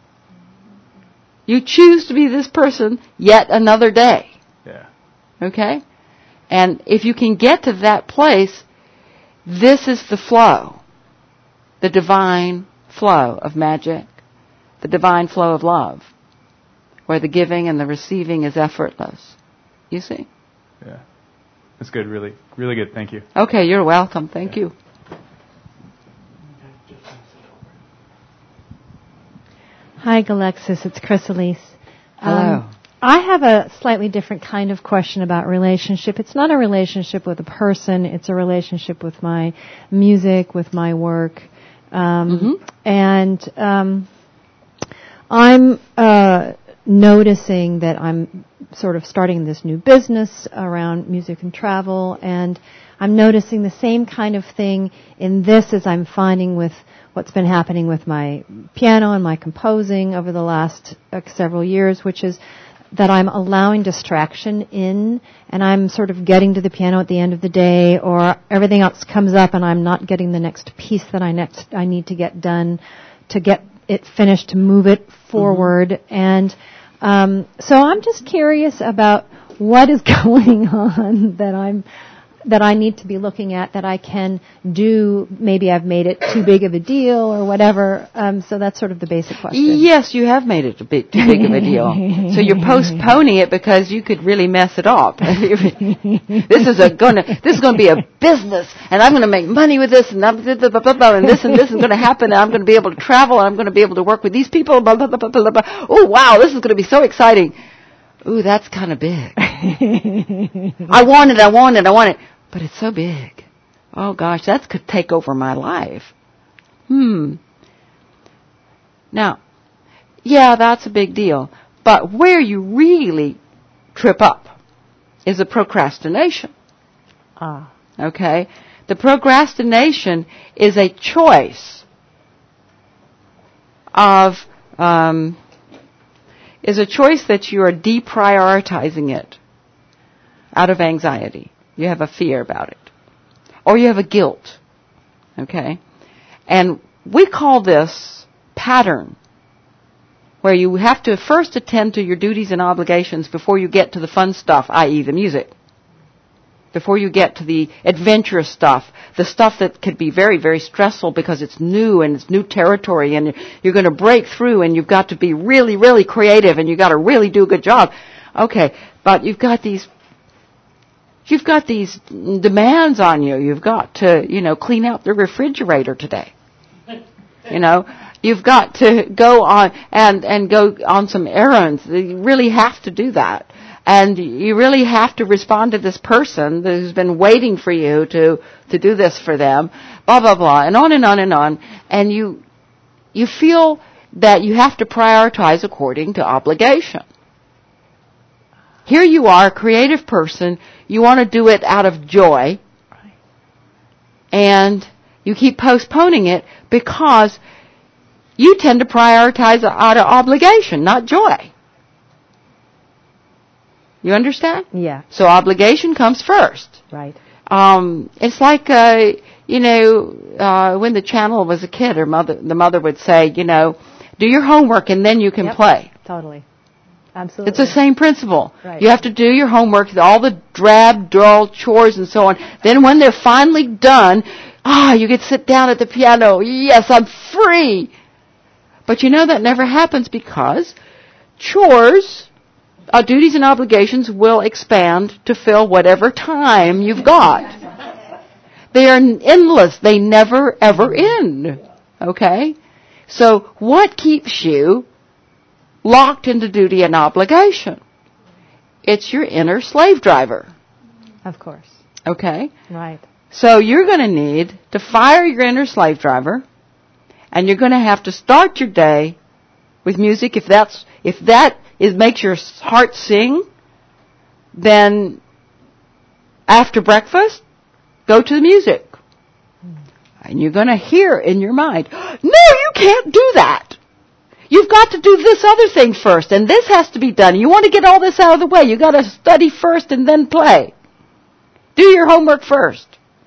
You choose to be this person yet another day.
Yeah.
Okay? And if you can get to that place, this is the flow, the divine flow of magic, the divine flow of love, where the giving and the receiving is effortless. You see?
Yeah. That's good. Really, really good. Thank you.
Okay, you're welcome. Thank you.
Hi, Galexis. It's Chrysalis.
Hello.
I have a slightly different kind of question about relationship. It's not a relationship with a person. It's a relationship with my music, with my work. And I'm noticing that I'm sort of starting this new business around music and travel, and I'm noticing the same kind of thing in this as I'm finding with what's been happening with my piano and my composing over the last several years, which is that I'm allowing distraction in, and I'm sort of getting to the piano at the end of the day, or everything else comes up and I'm not getting the next piece that I need to get done to get it finished, to move it forward. And so I'm just curious about what is going on that I need to be looking at, that I can do. Maybe I've made it too big of a deal or whatever. So that's sort of the basic question.
Yes, you have made it too big of a deal. So you're postponing it because you could really mess it up. This is going to be a business, and I'm going to make money with this, and this is going to happen, and I'm going to be able to travel, and I'm going to be able to work with these people. Blah, blah, blah, blah, blah, blah. Oh wow, this is going to be so exciting. ooh, that's kind of big. I want it. But it's so big. Oh gosh, that could take over my life. Now, yeah, that's a big deal. But where you really trip up is the procrastination. Okay? The procrastination is a choice that you are deprioritizing it out of anxiety. You have a fear about it. Or you have a guilt. Okay? And we call this pattern, where you have to first attend to your duties and obligations before you get to the fun stuff, i.e. the music. Before you get to the adventurous stuff, the stuff that could be very, very stressful because it's new and it's new territory and you're going to break through and you've got to be really, really creative and you've got to really do a good job. Okay, but you've got these demands on you. You've got to, clean out the refrigerator today. You've got to go on and go on some errands. You really have to do that. And you really have to respond to this person who's been waiting for you to do this for them, blah, blah, blah, and on and on and on. And you feel that you have to prioritize according to obligation. Here you are, a creative person. You want to do it out of joy. And you keep postponing it because you tend to prioritize out of obligation, not joy. You understand?
Yeah.
So obligation comes first.
Right.
It's like, when the channel was a kid, the mother would say, do your homework and then you can play.
Totally. Absolutely.
It's the same principle.
Right.
You have to do your homework, all the drab, dull chores and so on. Then when they're finally done, you get to sit down at the piano. Yes, I'm free. But that never happens because chores, duties and obligations will expand to fill whatever time you've got. They are endless. They never, ever end. Okay? So what keeps you locked into duty and obligation? It's your inner slave driver.
Of course.
Okay?
Right.
So you're going to need to fire your inner slave driver, and you're going to have to start your day with music. If that makes your heart sing, then after breakfast, go to the music. And you're going to hear in your mind, no, you can't do that. You've got to do this other thing first, and this has to be done. You want to get all this out of the way. You've got to study first and then play. Do your homework first.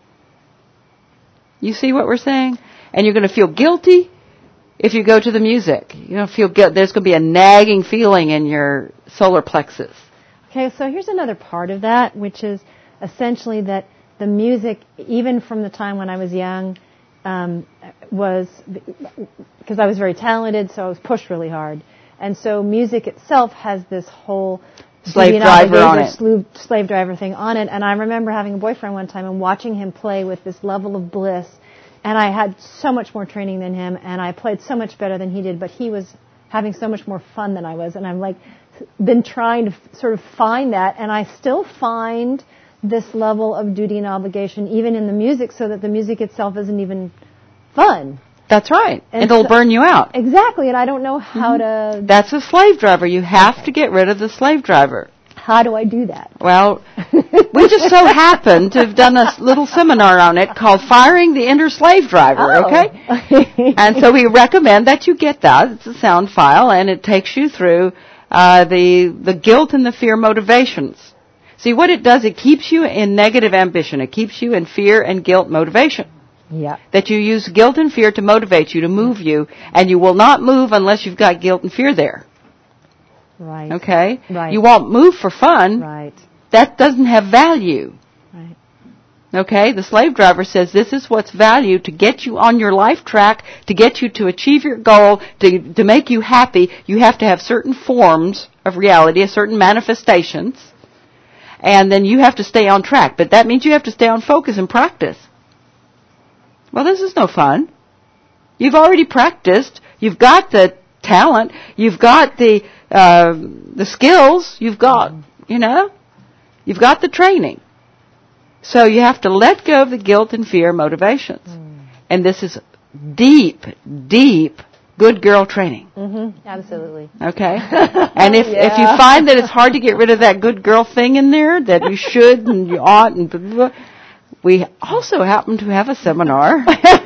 You see what we're saying? And you're going to feel guilty if you go to the music. You're going to feel guilt. There's going to be a nagging feeling in your solar plexus.
Okay, so here's another part of that, which is essentially that the music, even from the time when I was young, was, because I was very talented, so I was pushed really hard. And so music itself has this whole
slave driver on it.
Slave driver thing on it. And I remember having a boyfriend one time and watching him play with this level of bliss. And I had so much more training than him, and I played so much better than he did, but he was having so much more fun than I was. And I'm been trying to sort of find that, and I still find this level of duty and obligation even in the music, so that the music itself isn't even fun.
That's right. And it'll burn you out.
Exactly, and I don't know how to...
That's a slave driver. You have to get rid of the slave driver.
How do I do that?
Well, we just so happen to have done a little seminar on it called Firing the Inner Slave Driver, okay? And so we recommend that you get that. It's a sound file, and it takes you through the guilt and the fear motivations. See, what it does, it keeps you in negative ambition. It keeps you in fear and guilt motivation.
Yeah.
That you use guilt and fear to motivate you, to move you, and you will not move unless you've got guilt and fear there.
Right.
Okay?
Right.
You won't move for fun.
Right.
That doesn't have value.
Right.
Okay? The slave driver says this is what's value to get you on your life track, to get you to achieve your goal, to make you happy. You have to have certain forms of reality, certain manifestations, and then you have to stay on track. But that means you have to stay on focus and practice. Well, this is no fun. You've already practiced. You've got the talent. You've got the the skills, you've got, you've got the training. So you have to let go of the guilt and fear motivations. And this is deep, deep good girl training.
Mm-hmm. Absolutely.
Okay? And if you find that it's hard to get rid of that good girl thing in there, that you should and you ought and blah, blah, blah, we also happen to have a seminar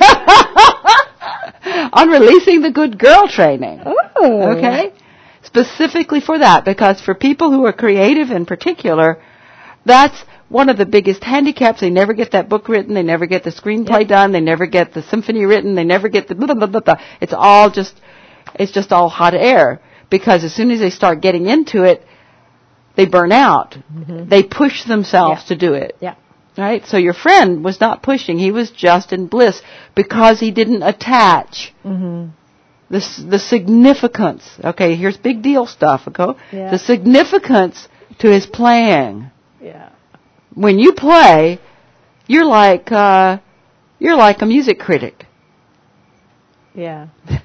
on releasing the good girl training.
Oh.
Okay? Specifically for that, because for people who are creative in particular, that's one of the biggest handicaps. They never get that book written. They never get the screenplay done. They never get the symphony written. They never get the blah, blah, blah, blah. It's just all hot air. Because as soon as they start getting into it, they burn out. Mm-hmm. They push themselves to do it.
Yeah.
Right? So your friend was not pushing. He was just in bliss because he didn't attach the significance. Okay, here's big deal stuff, okay?
Yeah.
The significance to his playing.
Yeah.
When you play, you're like a music critic.
Yeah.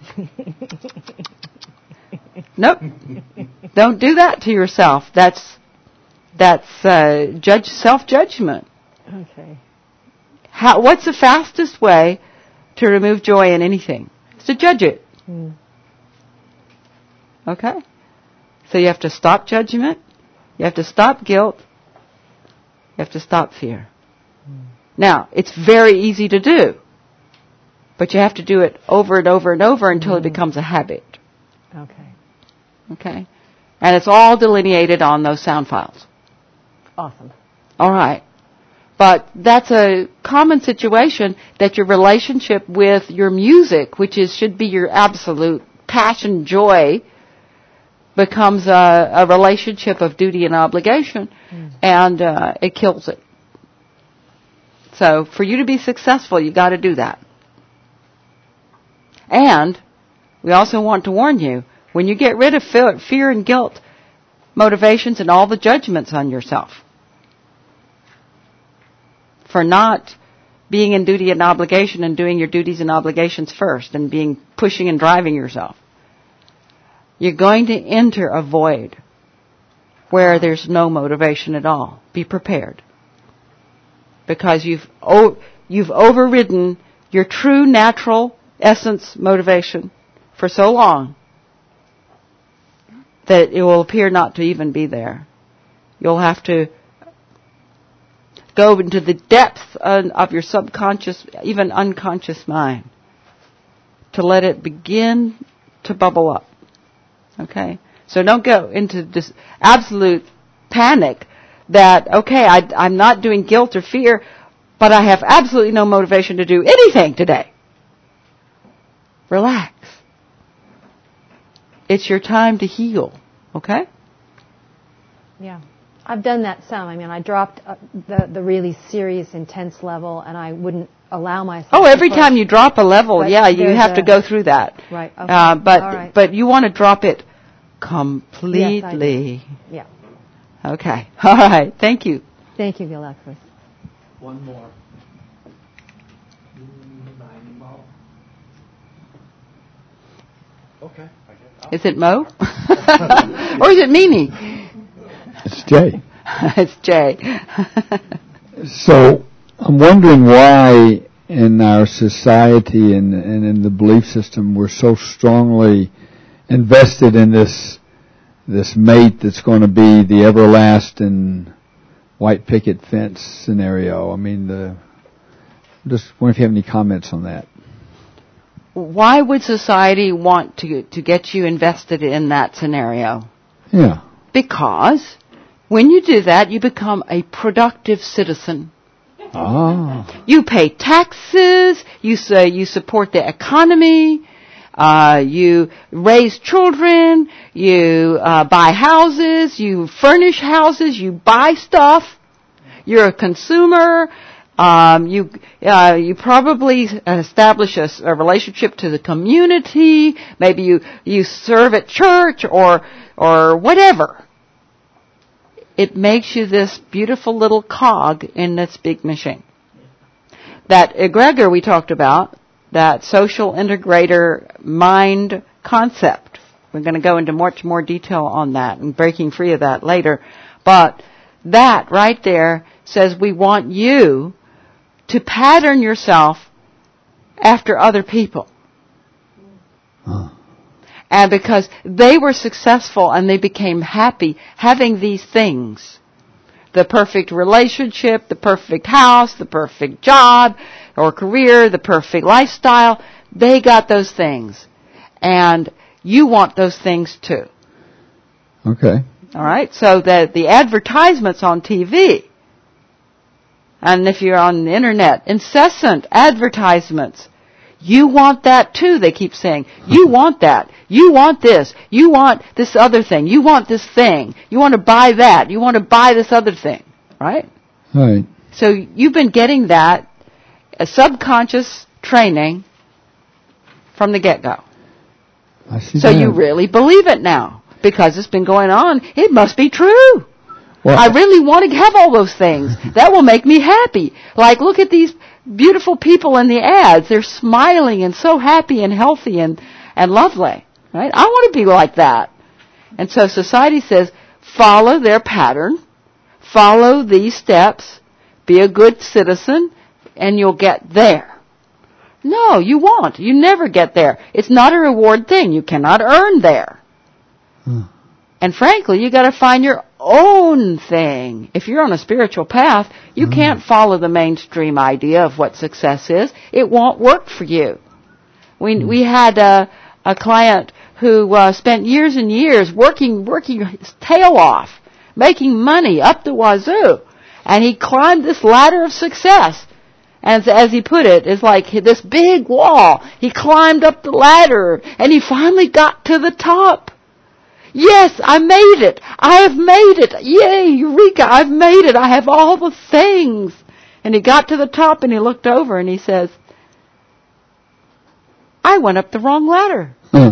Nope. Don't do that to yourself. That's self-judgment.
Okay.
What's the fastest way to remove joy in anything? It's to judge it. Okay? So you have to stop judgment. You have to stop guilt. You have to stop fear. Now, it's very easy to do. But you have to do it over and over and over until it becomes a habit.
Okay.
Okay? And it's all delineated on those sound files.
Awesome.
All right. But that's a common situation that your relationship with your music, which should be your absolute passion, joy, becomes a relationship of duty and obligation, and it kills it. So for you to be successful, you got to do that. And we also want to warn you, when you get rid of fear and guilt motivations and all the judgments on yourself for not being in duty and obligation and doing your duties and obligations first and pushing and driving yourself, you're going to enter a void where there's no motivation at all. Be prepared. Because you've overridden your true natural essence motivation for so long that it will appear not to even be there. You'll have to go into the depths of your subconscious, even unconscious mind to let it begin to bubble up. Okay? So don't go into this absolute panic that, okay, I'm not doing guilt or fear, but I have absolutely no motivation to do anything today. Relax. It's your time to heal. Okay?
Yeah. I've done that some. I mean, I dropped the really serious, intense level, and I wouldn't allow myself.
Oh, every time you drop a level, you have to go through that.
Right. Okay. All right.
But you want to drop it completely.
Yes, I do. Yeah.
Okay. All right. Thank you.
Thank you, Alexis.
One more. Okay.
Is it Mo? Or is it Mimi?
It's Jay.
It's Jay.
So I'm wondering why in our society and in the belief system we're so strongly invested in this mate that's going to be the everlasting white picket fence scenario. I mean, just wonder if you have any comments on that.
Why would society want to get you invested in that scenario?
Yeah.
Because when you do that, you become a productive citizen.
Ah.
You pay taxes, you support the economy, you raise children, you buy houses, you furnish houses, you buy stuff. You're a consumer. You probably establish a relationship to the community. Maybe you serve at church or whatever. It makes you this beautiful little cog in this big machine. That egregor we talked about, that social integrator mind concept, We're going to go into much more detail on that and breaking free of that later. But that right there says we want you to pattern yourself after other people. And because they were successful and they became happy having these things, the perfect relationship, the perfect house, the perfect job or career, the perfect lifestyle, they got those things. And you want those things too.
Okay.
All right? So that the advertisements on TV, and if you're on the internet, incessant advertisements, you want that too, they keep saying. You want that. You want this. You want this other thing. You want this thing. You want to buy that. You want to buy this other thing. Right?
Right.
So you've been getting that, a subconscious training from the get-go.
I see
So
that.
you really believe it now. Because it's been going on, it must be true.
Well,
I really want to have all those things. That will make me happy. Like, look at these beautiful people in the ads. They're smiling and so happy and healthy and lovely. Right? I want to be like that. And so society says, follow their pattern, follow these steps, be a good citizen, and you'll get there. No, you won't. You never get there. It's not a reward thing. You cannot earn there. And frankly, you got to find your own thing. If you're on a spiritual path, you can't follow the mainstream idea of what success is. It won't work for you. We had a client who spent years and years working his tail off, making money up the wazoo, and he climbed this ladder of success. And as he put it, it's like this big wall. He climbed up the ladder, and he finally got to the top. Yes, I made it. I have made it. Yay, Eureka, I've made it. I have all the things. And he got to the top and he looked over and he says, I went up the wrong ladder.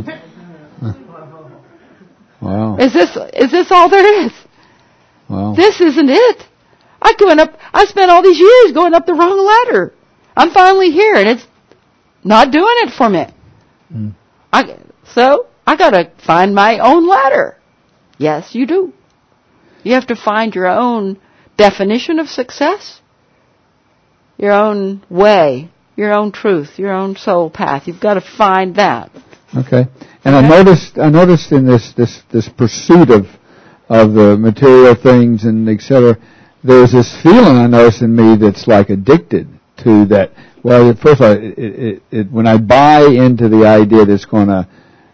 Wow.
Is this all there is?
Wow.
This isn't it. I spent all these years going up the wrong ladder. I'm finally here and it's not doing it for me. So I got to find my own ladder. Yes, you do. You have to find your own definition of success, your own way, your own truth, your own soul path. You've got to find that.
Okay. And I noticed in this pursuit of the material things and et cetera, there's this feeling I notice in me that's like addicted to that. Well, first of all, when I buy into the idea that it's going to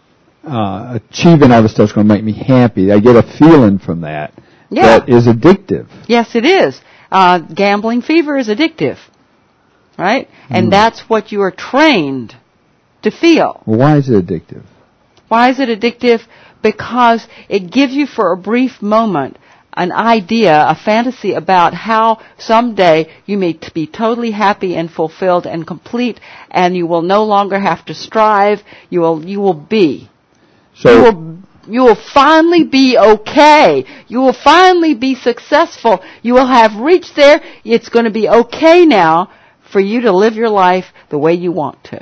achieving all this stuff is going to make me happy, I get a feeling from that.
Yeah.
That is addictive.
Yes, it is. Gambling fever is addictive, right? And that's what you are trained to feel.
Well, why is it addictive?
Why is it addictive? Because it gives you for a brief moment an idea, a fantasy about how someday you may be totally happy and fulfilled and complete, and you will no longer have to strive. You will be.
So
you will finally be okay. You will finally be successful. You will have reached there. It's going to be okay now for you to live your life the way you want to.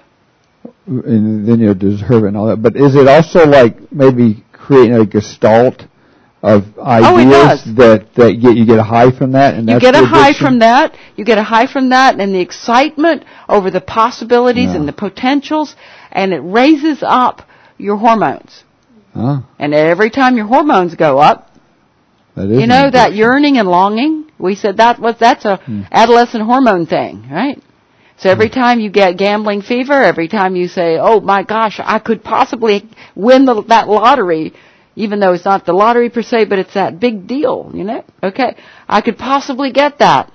And then you'll deserve it and all that. But is it also like maybe creating a gestalt of ideas that you get a high from that? And
you get a high from that. You get a high from that and the excitement over the possibilities and the potentials, and it raises up your hormones.
Huh.
And every time your hormones go up, you know, that yearning and longing, we said that's a adolescent hormone thing, right? So every time you get gambling fever, every time you say, oh my gosh, I could possibly win that lottery, even though it's not the lottery per se, but it's that big deal, you know? Okay, I could possibly get that.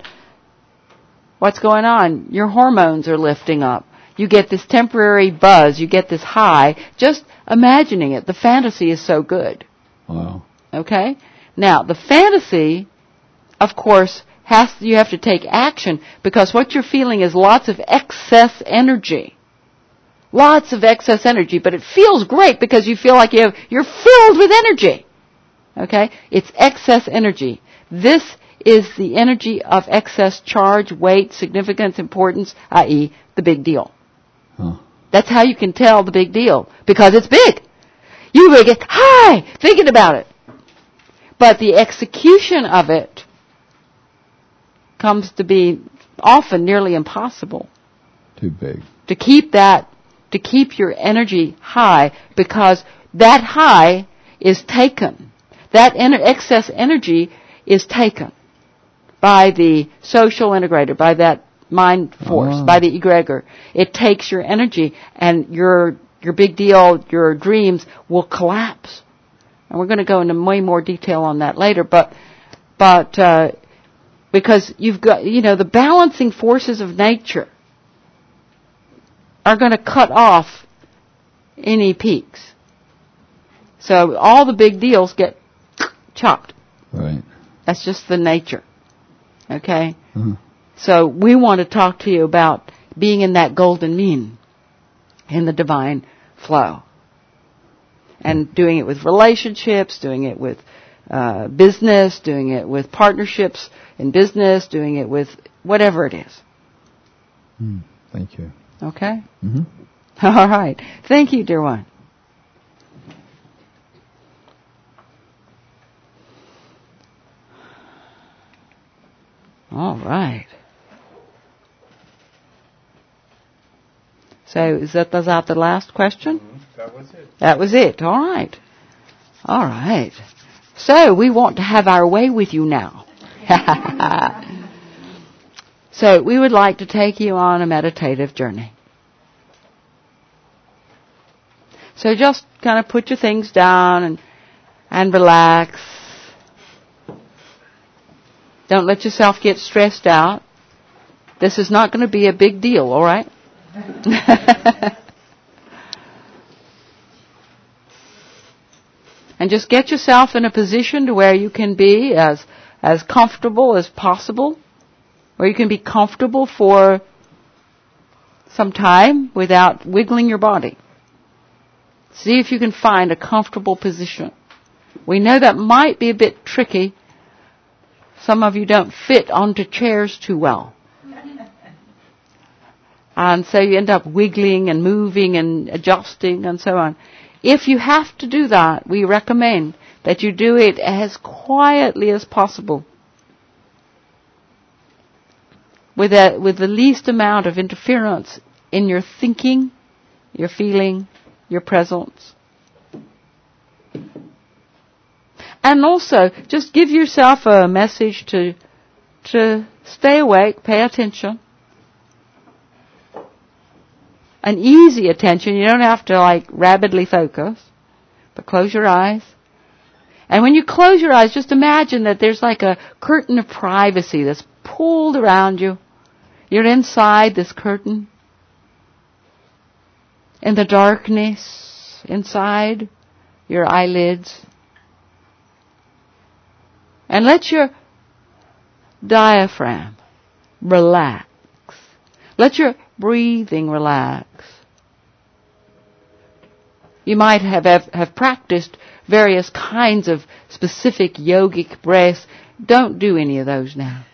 What's going on? Your hormones are lifting up. You get this temporary buzz, you get this high, just imagining it. The fantasy is so good.
Wow.
Okay? Now, the fantasy, of course, you have to take action, because what you're feeling is lots of excess energy. Lots of excess energy, but it feels great because you feel like you're filled with energy. Okay? It's excess energy. This is the energy of excess charge, weight, significance, importance, i.e., the big deal.
Huh.
That's how you can tell the big deal, because it's big. You will get high thinking about it. But the execution of it comes to be often nearly impossible.
Too big.
To keep your energy high, because that high is taken. That excess energy is taken by the social integrator, by that mind force, by the egregor. It takes your energy, and your big deal, your dreams will collapse. And we're going to go into way more detail on that later, but because you've got, the balancing forces of nature are going to cut off any peaks. So all the big deals get chopped.
Right.
That's just the nature. Okay?
Uh-huh.
So we want to talk to you about being in that golden mean, in the divine flow. And doing it with relationships, doing it with business, doing it with partnerships in business, doing it with whatever it is.
Thank you.
Okay?
Mm-hmm.
All right. Thank you, dear one. All right. So was that the last question?
That was it.
That was it. All right. All right. So we want to have our way with you now. So we would like to take you on a meditative journey. So just kind of put your things down and relax. Don't let yourself get stressed out. This is not going to be a big deal, all right? And just get yourself in a position to where you can be as comfortable as possible, where you can be comfortable for some time without wiggling your body. See if you can find a comfortable position. We know that might be a bit tricky. Some of you don't fit onto chairs too well. And so you end up wiggling and moving and adjusting and so on. If you have to do that, we recommend that you do it as quietly as possible, with the least amount of interference in your thinking, your feeling, your presence. And also, just give yourself a message to stay awake, pay attention. An easy attention. You don't have to rapidly focus, but close your eyes. And when you close your eyes, just imagine that there's like a curtain of privacy that's pulled around you. You're inside this curtain. In the darkness, inside your eyelids. And let your diaphragm relax. Let your breathing relax. You might have practiced various kinds of specific yogic breaths. Don't do any of those now.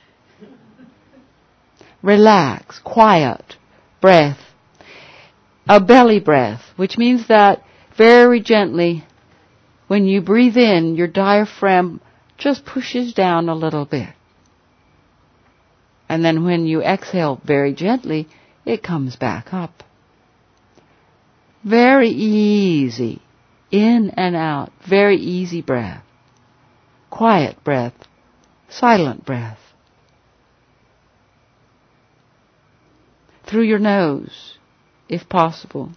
Relax, quiet breath. A belly breath, which means that very gently, when you breathe in, your diaphragm just pushes down a little bit. And then when you exhale very gently, it comes back up. Very easy. In and out. Very easy breath. Quiet breath. Silent breath. Through your nose, if possible.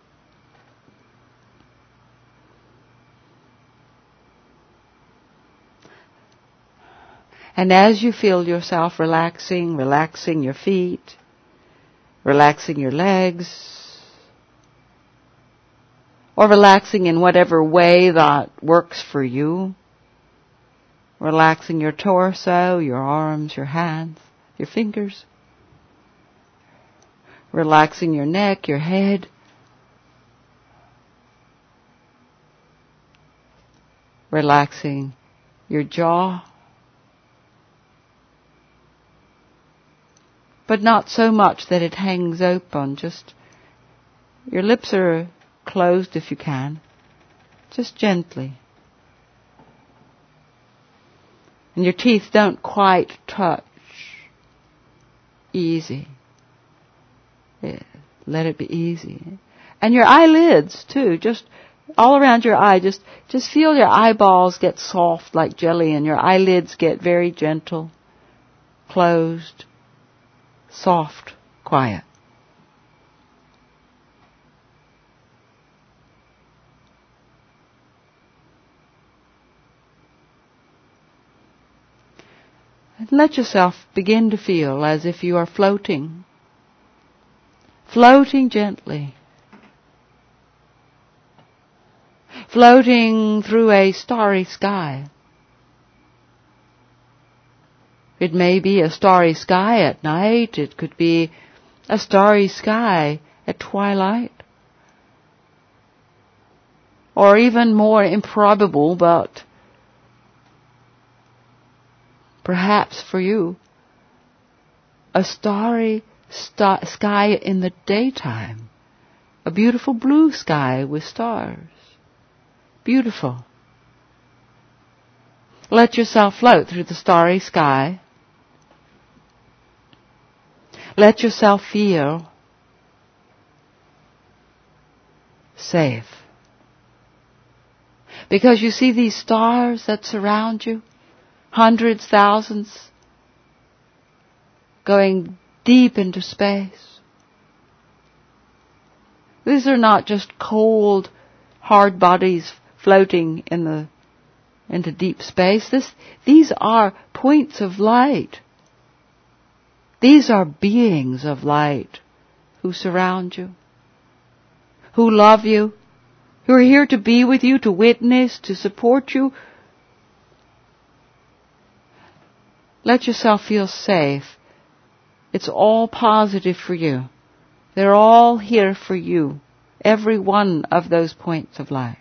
And as you feel yourself relaxing your feet, relaxing your legs, or relaxing in whatever way that works for you, relaxing your torso, your arms, your hands, your fingers, relaxing your neck, your head, relaxing your jaw, but not so much that it hangs open. Just your lips are closed if you can. Just gently. And your teeth don't quite touch. Easy. Yeah, let it be easy. And your eyelids too, just all around your eye, just feel your eyeballs get soft like jelly and your eyelids get very gentle, closed, soft, quiet. And let yourself begin to feel as if you are floating. Floating gently. Floating through a starry sky. It may be a starry sky at night. It could be a starry sky at twilight. Or even more improbable, but perhaps for you, a starry sky in the daytime. A beautiful blue sky with stars. Beautiful. Let yourself float through the starry sky. Let yourself feel safe. Because you see these stars that surround you, hundreds, thousands, going deep into space. These are not just cold, hard bodies floating into deep space. These are points of light. These are beings of light who surround you, who love you, who are here to be with you, to witness, to support you. Let yourself feel safe. It's all positive for you. They're all here for you. Every one of those points of light.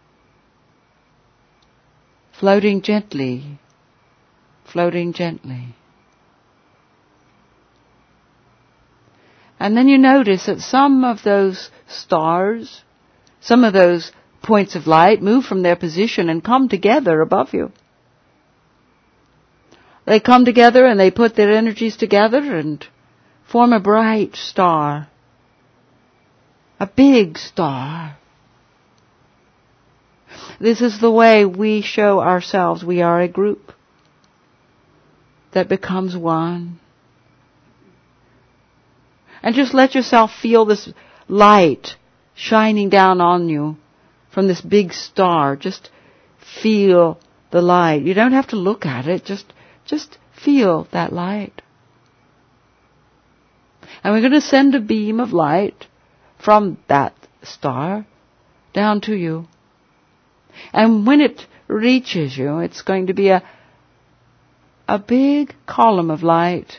Floating gently. Floating gently. And then you notice that some of those stars, some of those points of light move from their position and come together above you. They come together and they put their energies together and form a bright star. A big star. This is the way we show ourselves. We are a group that becomes one. And just let yourself feel this light shining down on you from this big star. Just feel the light. You don't have to look at it. Just feel that light. And we're going to send a beam of light from that star down to you. And when it reaches you, it's going to be a big column of light.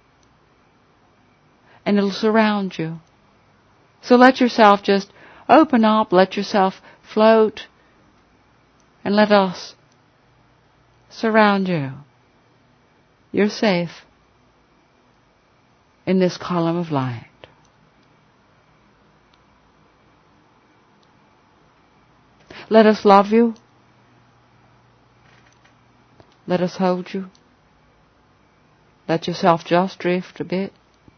And it'll surround you. So let yourself just open up, let yourself float, and let us surround you. You're safe in this column of light. Let us love you. Let us hold you. Let yourself just drift a bit.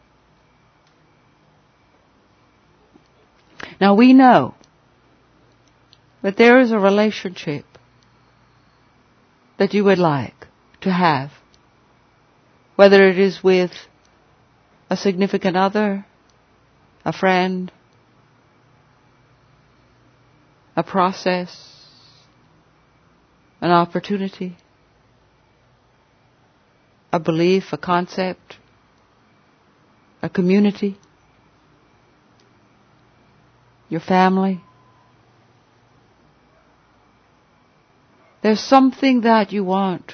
Now we know that there is a relationship that you would like to have, whether it is with a significant other, a friend, a process, an opportunity, a belief, a concept, a community, your family. There's something that you want.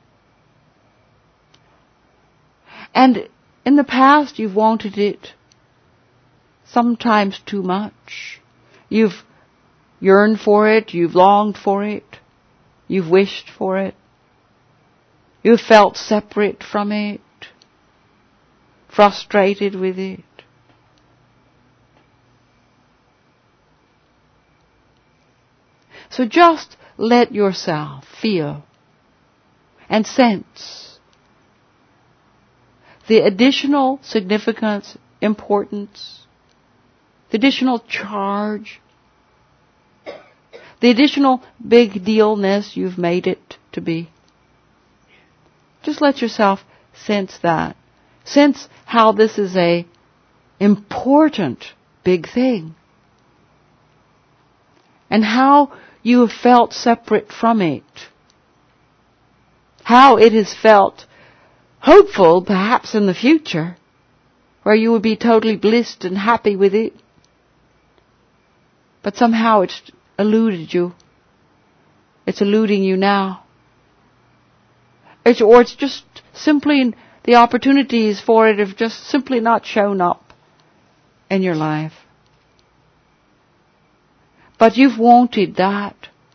And in the past you've wanted it sometimes too much. You've yearned for it, you've longed for it, you've wished for it. You've felt separate from it, frustrated with it. So just let yourself feel and sense the additional significance, importance, the additional charge, the additional big dealness you've made it to be. Just let yourself sense that. Sense how this is a important big thing. And how you have felt separate from it. How it has felt hopeful, perhaps in the future, where you would be totally blissed and happy with it. But somehow it's eluded you. It's eluding you now. It's just simply the opportunities for it have just simply not shown up in your life. But you've wanted that.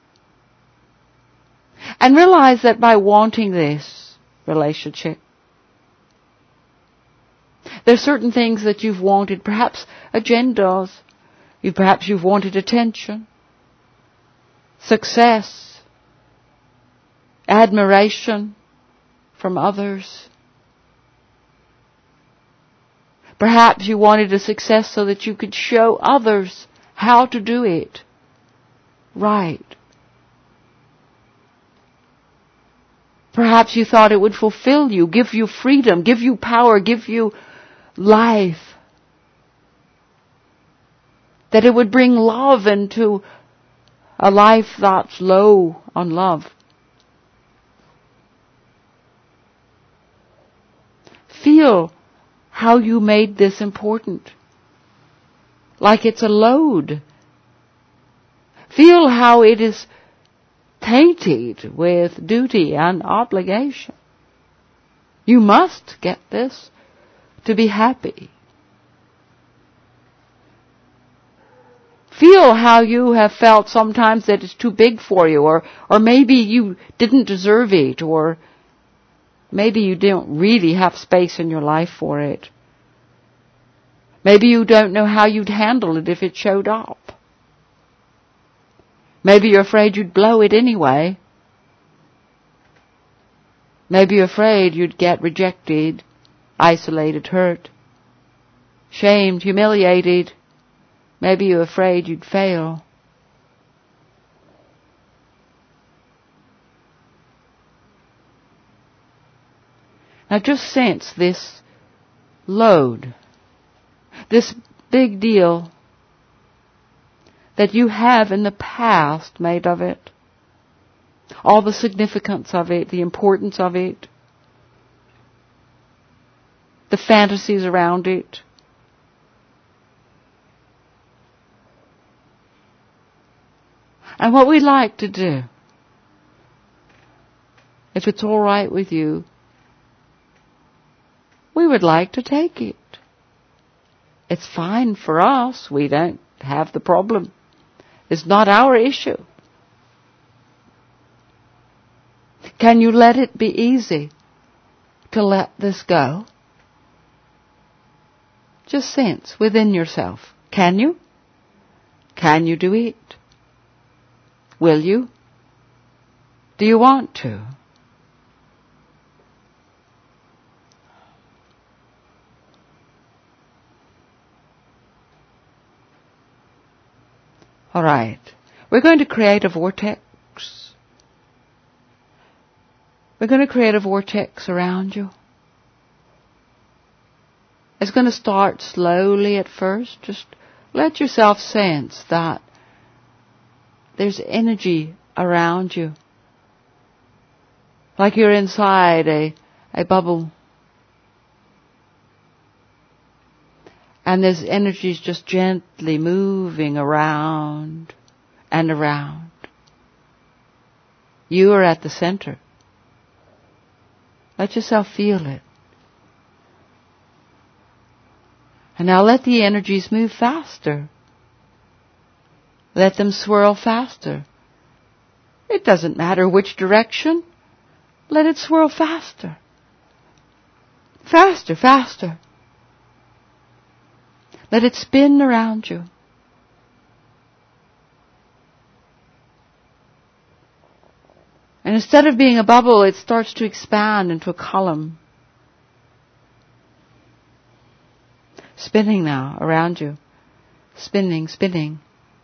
And realize that by wanting this relationship, there's certain things that you've wanted, perhaps agendas. Perhaps you've wanted attention, success, admiration from others. Perhaps you wanted a success so that you could show others how to do it right. Perhaps you thought it would fulfill you, give you freedom, give you power, give you life. That it would bring love into a life that's low on love. Feel how you made this important. Like it's a load. Feel how it is tainted with duty and obligation. You must get this to be happy. Feel how you have felt sometimes that it's too big for you, or maybe you didn't deserve it, or maybe you don't really have space in your life for it. Maybe you don't know how you'd handle it if it showed up. Maybe you're afraid you'd blow it anyway. Maybe you're afraid you'd get rejected, isolated, hurt, shamed, humiliated. Maybe you're afraid you'd fail. Now just sense this load, this big deal that you have in the past made of it. All the significance of it, the importance of it, the fantasies around it. And what we'd like to do, if it's all right with you, we would like to take it. It's fine for us. We don't have the problem. It's not our issue. Can you let it be easy to let this go? Just sense within yourself. Can you? Can you do it? Will you? Do you want to? All right. We're going to create a vortex. We're going to create a vortex around you. It's going to start slowly at first. Just let yourself sense that there's energy around you. Like you're inside a bubble. And this energy is just gently moving around and around. You are at the center. Let yourself feel it. And now let the energies move faster. Let them swirl faster. It doesn't matter which direction. Let it swirl faster. Faster, faster. Let it spin around you. And instead of being a bubble, it starts to expand into a column. Spinning now around you. Spinning, spinning.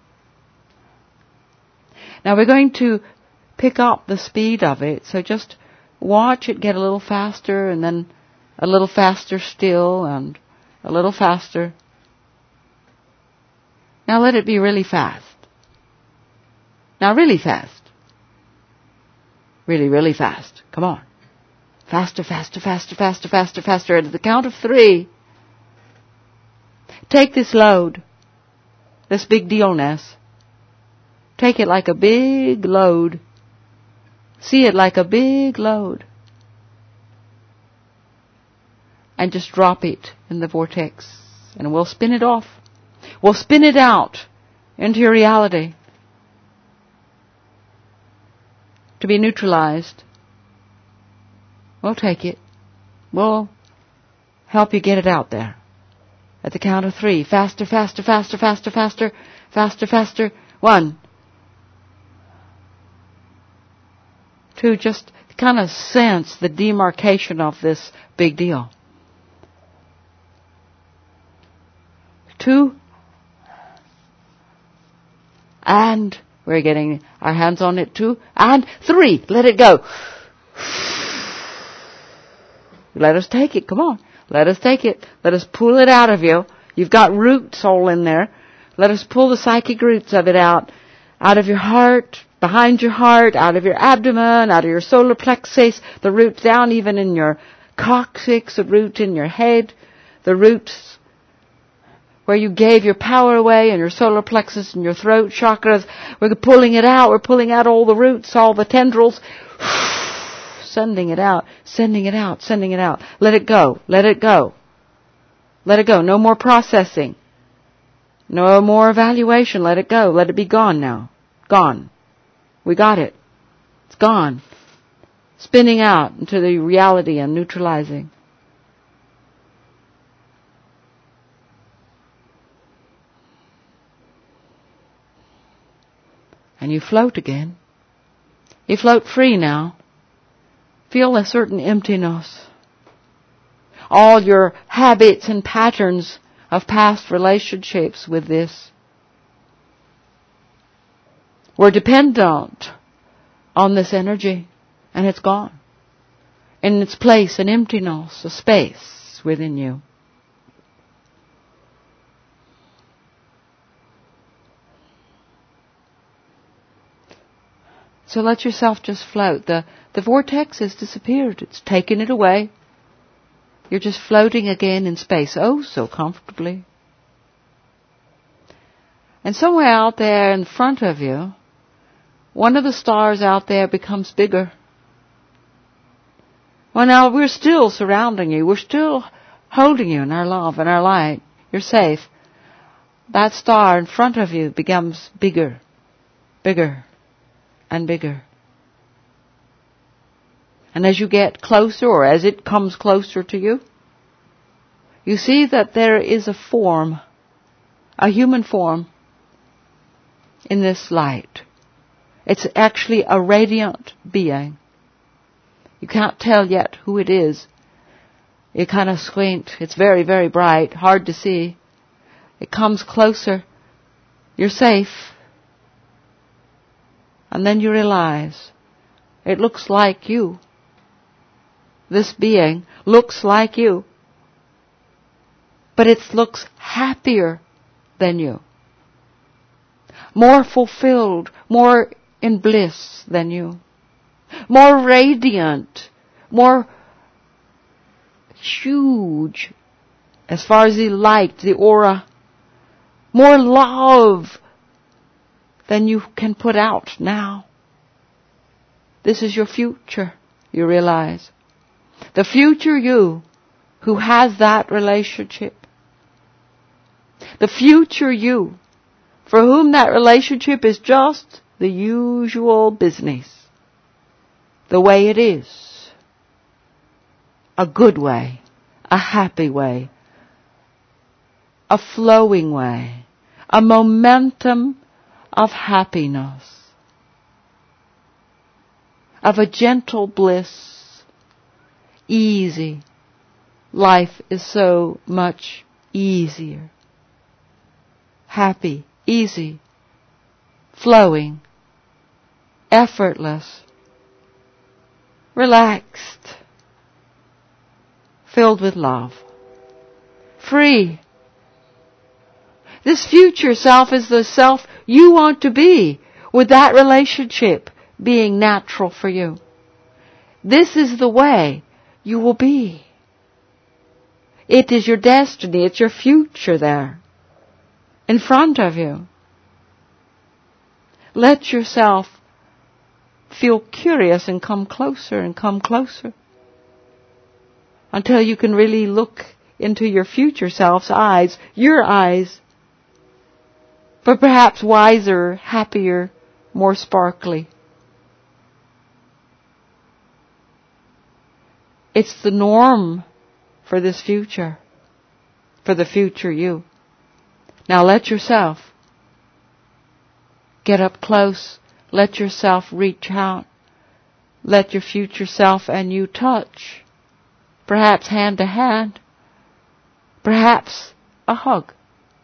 Now we're going to pick up the speed of it, so just watch it get a little faster and then a little faster still and a little faster. Now let it be really fast. Now really fast. Really, really fast. Come on. Faster, faster, faster, faster, faster, faster. At the count of 3, take this load, this big dealness. Take it like a big load. See it like a big load. And just drop it in the vortex. And we'll spin it off. We'll spin it out into your reality. To be neutralized. We'll take it. We'll help you get it out there. At the count of 3. Faster, faster, faster, faster, faster, faster, faster. 1. 2. Just kind of sense the demarcation of this big deal. 2. And we're getting our hands on it 2. And 3. Let it go. Let us take it. Come on. Let us take it. Let us pull it out of you. You've got roots all in there. Let us pull the psychic roots of it out of your heart, behind your heart, out of your abdomen, out of your solar plexus, the roots down even in your coccyx, the root in your head, the roots where you gave your power away in your solar plexus and your throat chakras. We're pulling it out. We're pulling out all the roots, all the tendrils. Sending it out, sending it out, sending it out. Let it go, let it go. Let it go. No more processing. No more evaluation. Let it go. Let it be gone now. Gone. We got it. It's gone. Spinning out into the reality and neutralizing. And you float again. You float free now. Feel a certain emptiness. All your habits and patterns of past relationships with this were dependent on this energy, and it's gone. In its place, an emptiness, a space within you. So let yourself just float. The vortex has disappeared. It's taken it away. You're just floating again in space. Oh, so comfortably. And somewhere out there in front of you, one of the stars out there becomes bigger. Well, now we're still surrounding you. We're still holding you in our love and our light. You're safe. That star in front of you becomes bigger, bigger, and bigger. And as you get closer, or as it comes closer to you, you see that there is a form, a human form, in this light. It's actually a radiant being. You can't tell yet who it is. You kind of squint. It's very, very bright, hard to see. It comes closer. You're safe. And then you realize it looks like you. This being looks like you. But it looks happier than you. More fulfilled, more in bliss than you. More radiant, more huge as far as the light, the aura. More love than you can put out now. This is your future, you realize. The future you who has that relationship. The future you for whom that relationship is just the usual business. The way it is. A good way. A happy way. A flowing way. A momentum of happiness. of a gentle bliss. Easy. Life is so much easier. Happy, easy, flowing, effortless, relaxed, filled with love, free. This future self is the self you want to be, with that relationship being natural for you. This is the way you will be. It is your destiny. It's your future there, in front of you. Let yourself feel curious and come closer until you can really look into your future self's eyes, your eyes, but perhaps wiser, happier, more sparkly. It's the norm for this future, for the future you. Now let yourself get up close. Let yourself reach out. Let your future self and you touch. Perhaps hand to hand. Perhaps a hug.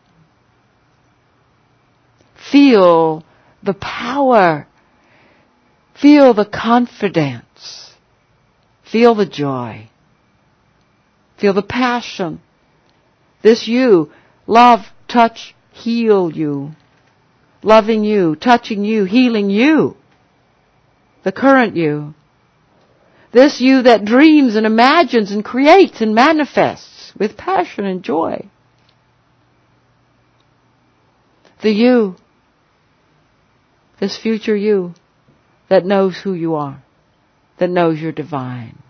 Feel the power. Feel the confidence. Feel the joy. Feel the passion. This you, love, touch, heal you. Loving you, touching you, healing you. The current you. This you that dreams and imagines and creates and manifests with passion and joy. The you. This future you that knows who you are, that knows you're divine.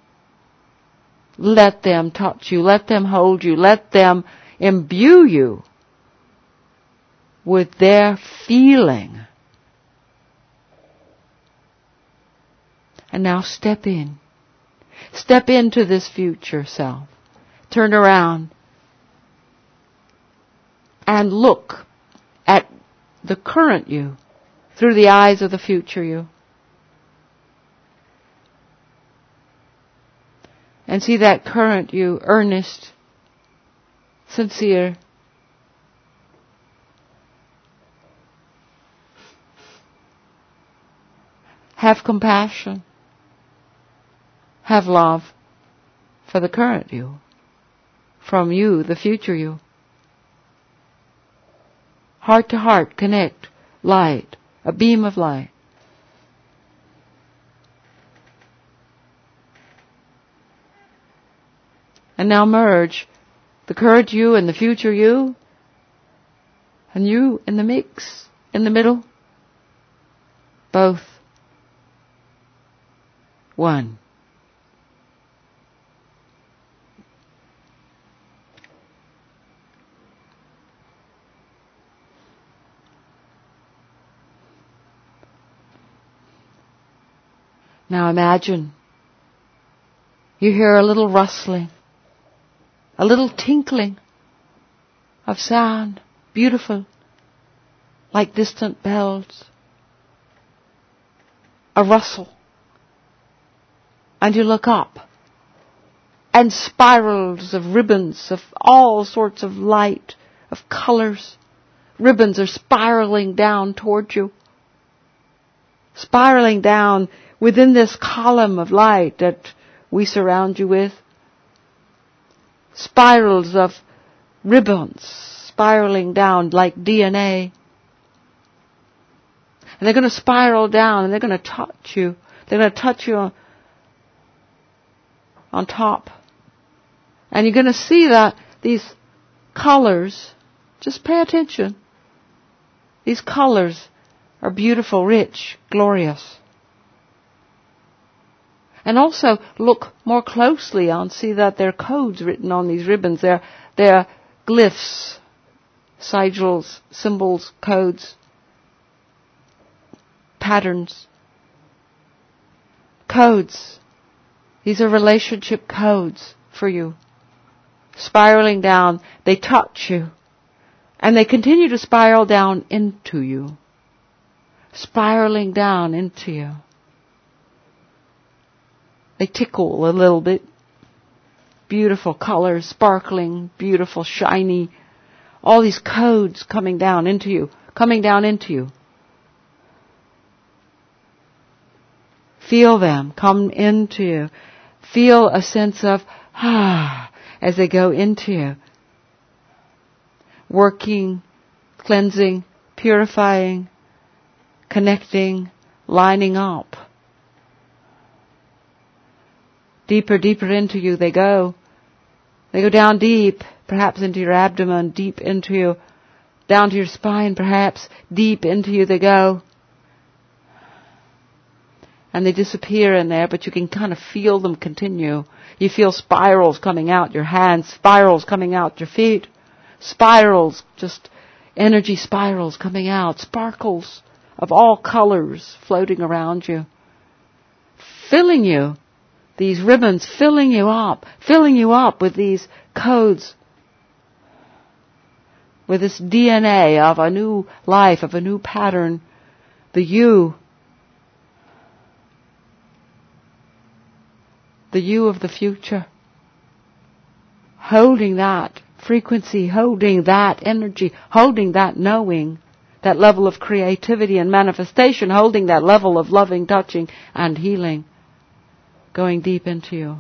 Let them touch you, let them hold you, let them imbue you with their feeling. And now step in. Step into this future self. Turn around and look at the current you through the eyes of the future you. And see that current you, earnest, sincere. Have compassion. Have love for the current you. From you, the future you. Heart to heart, connect. Light. A beam of light. And now merge the current you and the future you. And you in the mix, in the middle. Both. One. Now imagine you hear a little rustling, a little tinkling of sound, beautiful, like distant bells. A rustle. And you look up, and spirals of ribbons of all sorts of light, of colors. Ribbons are spiraling down toward you. Spiraling down within this column of light that we surround you with. Spirals of ribbons spiraling down like DNA. And they're going to spiral down and they're going to touch you. They're going to touch you on top. And you're going to see that these colors, just pay attention. These colors are beautiful, rich, glorious. And also look more closely and see that there are codes written on these ribbons. They're glyphs, sigils, symbols, codes, patterns. Codes. These are relationship codes for you. Spiraling down, they touch you. And they continue to spiral down into you. Spiraling down into you. They tickle a little bit. Beautiful colors, sparkling, beautiful, shiny. All these codes coming down into you. Feel them come into you. Feel a sense of as they go into you. Working, cleansing, purifying, connecting, lining up. Deeper, deeper into you they go. They go down deep, perhaps into your abdomen, deep into you, down to your spine, perhaps, deep into you they go. And they disappear in there, but you can kind of feel them continue. You feel spirals coming out your hands, spirals coming out your feet, spirals, just energy spirals coming out, sparkles of all colors floating around you, filling you. These ribbons filling you up with these codes, with this DNA of a new life, of a new pattern, the you of the future, holding that frequency, holding that energy, holding that knowing, that level of creativity and manifestation, holding that level of loving, touching, and healing. Going deep into you.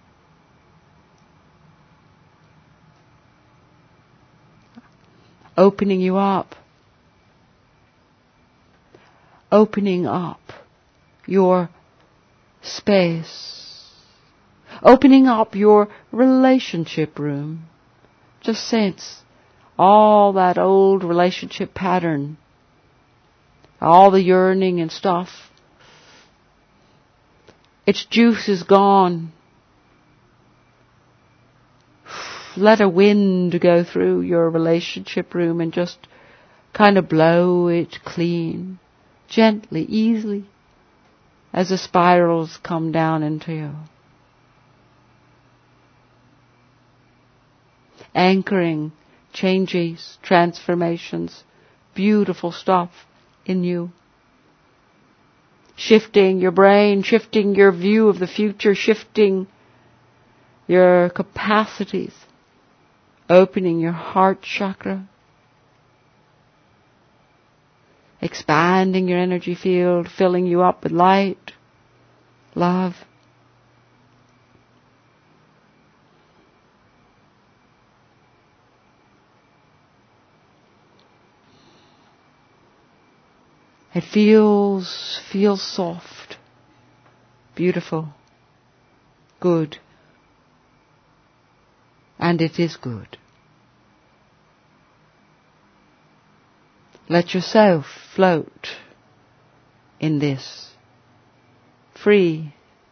Opening you up. Opening up your space. Opening up your relationship room. Just sense all that old relationship pattern. All the yearning and stuff. Its juice is gone. Let a wind go through your relationship room and just kind of blow it clean, gently, easily, as the spirals come down into you. Anchoring changes, transformations, beautiful stuff in you. Shifting your brain, shifting your view of the future, shifting your capacities, opening your heart chakra, expanding your energy field, filling you up with light, love. It feels soft, beautiful, good. And it is good. Let yourself float in this, free.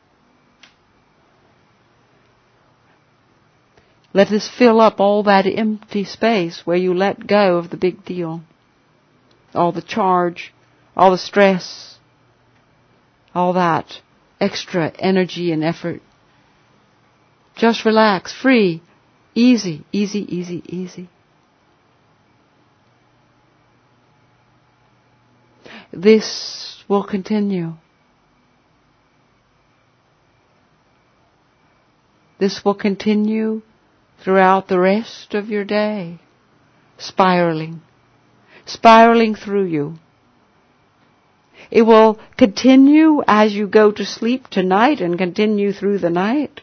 Let this fill up all that empty space where you let go of the big deal, all the charge, all the stress, all that extra energy and effort. Just relax, free, easy, easy, easy, easy. This will continue. This will continue throughout the rest of your day, spiraling through you. It will continue as you go to sleep tonight and continue through the night.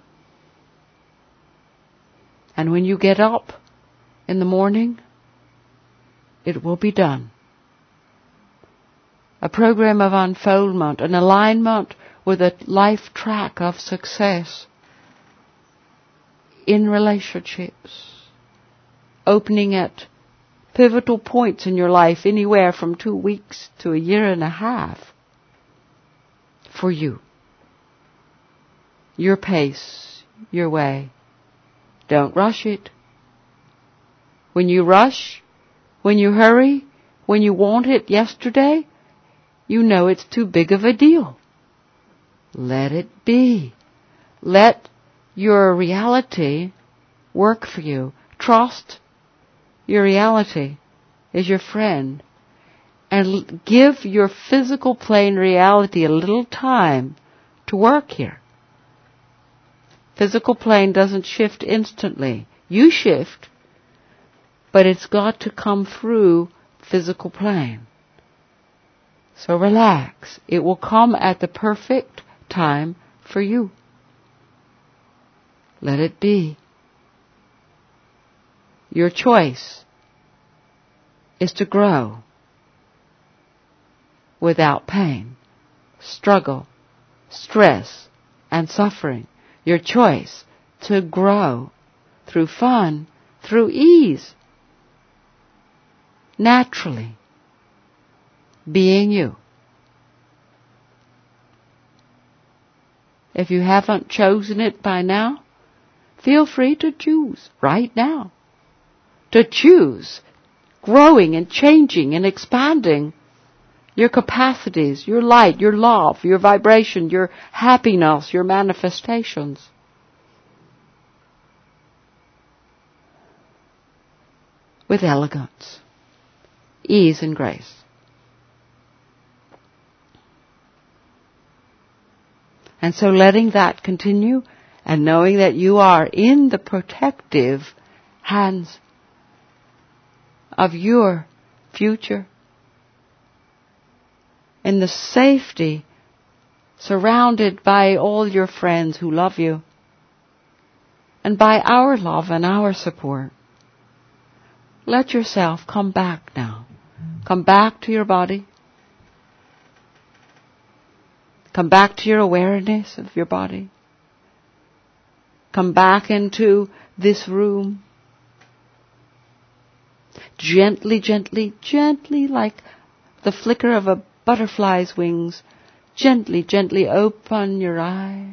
And when you get up in the morning, it will be done. A program of unfoldment, an alignment with a life track of success in relationships, opening at pivotal points in your life, anywhere from 2 weeks to 1.5 years, for you. Your pace, your way. Don't rush it. When you rush, when you hurry, when you want it yesterday, you know it's too big of a deal. Let it be. Let your reality work for you. Trust your reality is your friend. And give your physical plane reality a little time to work here. Physical plane doesn't shift instantly. You shift, but it's got to come through physical plane. So relax. It will come at the perfect time for you. Let it be. Your choice is to grow without pain, struggle, stress, and suffering. Your choice to grow through fun, through ease, naturally, being you. If you haven't chosen it by now, feel free to choose right now. To choose growing and changing and expanding your capacities, your light, your love, your vibration, your happiness, your manifestations. With elegance, ease and grace. And so letting that continue and knowing that you are in the protective hands of your future, in the safety, surrounded by all your friends who love you, and by our love and our support. Let yourself come back now. Come back to your body. Come back to your awareness of your body. Come back into this room. Gently, gently, gently, like the flicker of a butterfly's wings. Gently, gently open your eyes.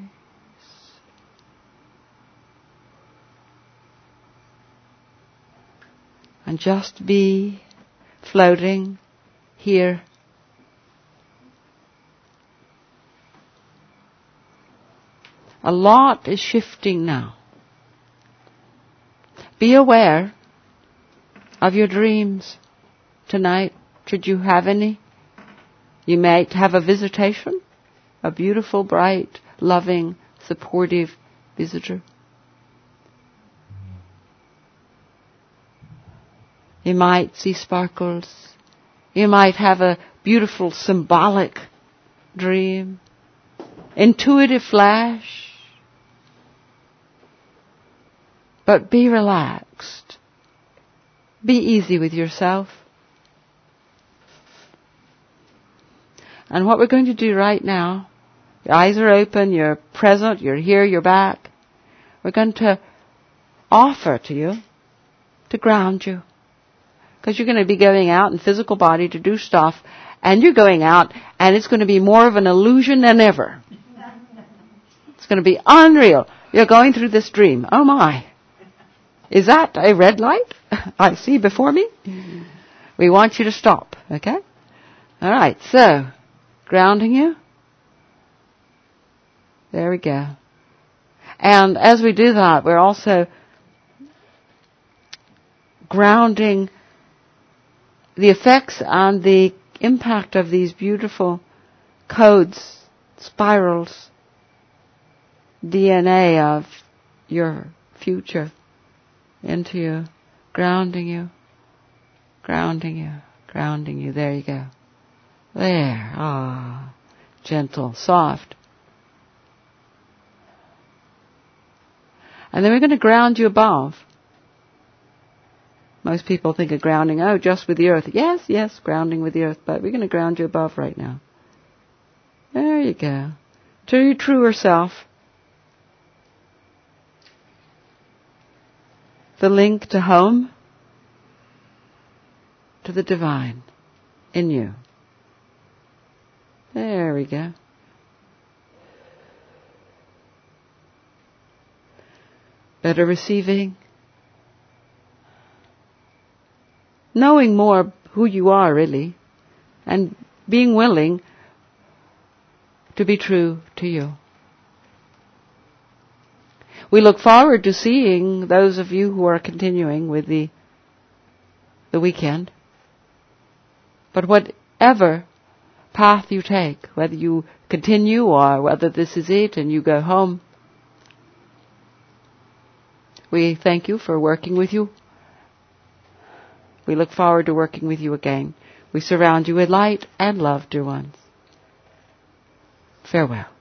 And just be floating here. A lot is shifting now. Be aware of your dreams tonight, should you have any. You might have a visitation, a beautiful, bright, loving, supportive visitor. You might see sparkles. You might have a beautiful symbolic dream. Intuitive flash. But be relaxed. Be easy with yourself. And what we're going to do right now, your eyes are open, you're present, you're here, you're back. We're going to offer to you to ground you. Because you're going to be going out in physical body to do stuff, and you're going out, and it's going to be more of an illusion than ever. It's going to be unreal. You're going through this dream. Oh my. Is that a red light I see before me? We want you to stop, okay? All right, so, grounding you. There we go. And as we do that, we're also grounding the effects and the impact of these beautiful codes, spirals, DNA of your future into you, grounding you, grounding you, grounding you. There you go. There. Ah, gentle, soft. And then we're going to ground you above. Most people think of grounding, just with the earth. Yes, yes, grounding with the earth, but we're going to ground you above right now. There you go. To your truer self. The link to home, to the divine in you. There we go. Better receiving. Knowing more who you are really, and being willing to be true to you. We look forward to seeing those of you who are continuing with the weekend. But whatever path you take, whether you continue or whether this is it and you go home, We thank you for working with you. We look forward to working with you again. We surround you with light and love, dear ones. Farewell.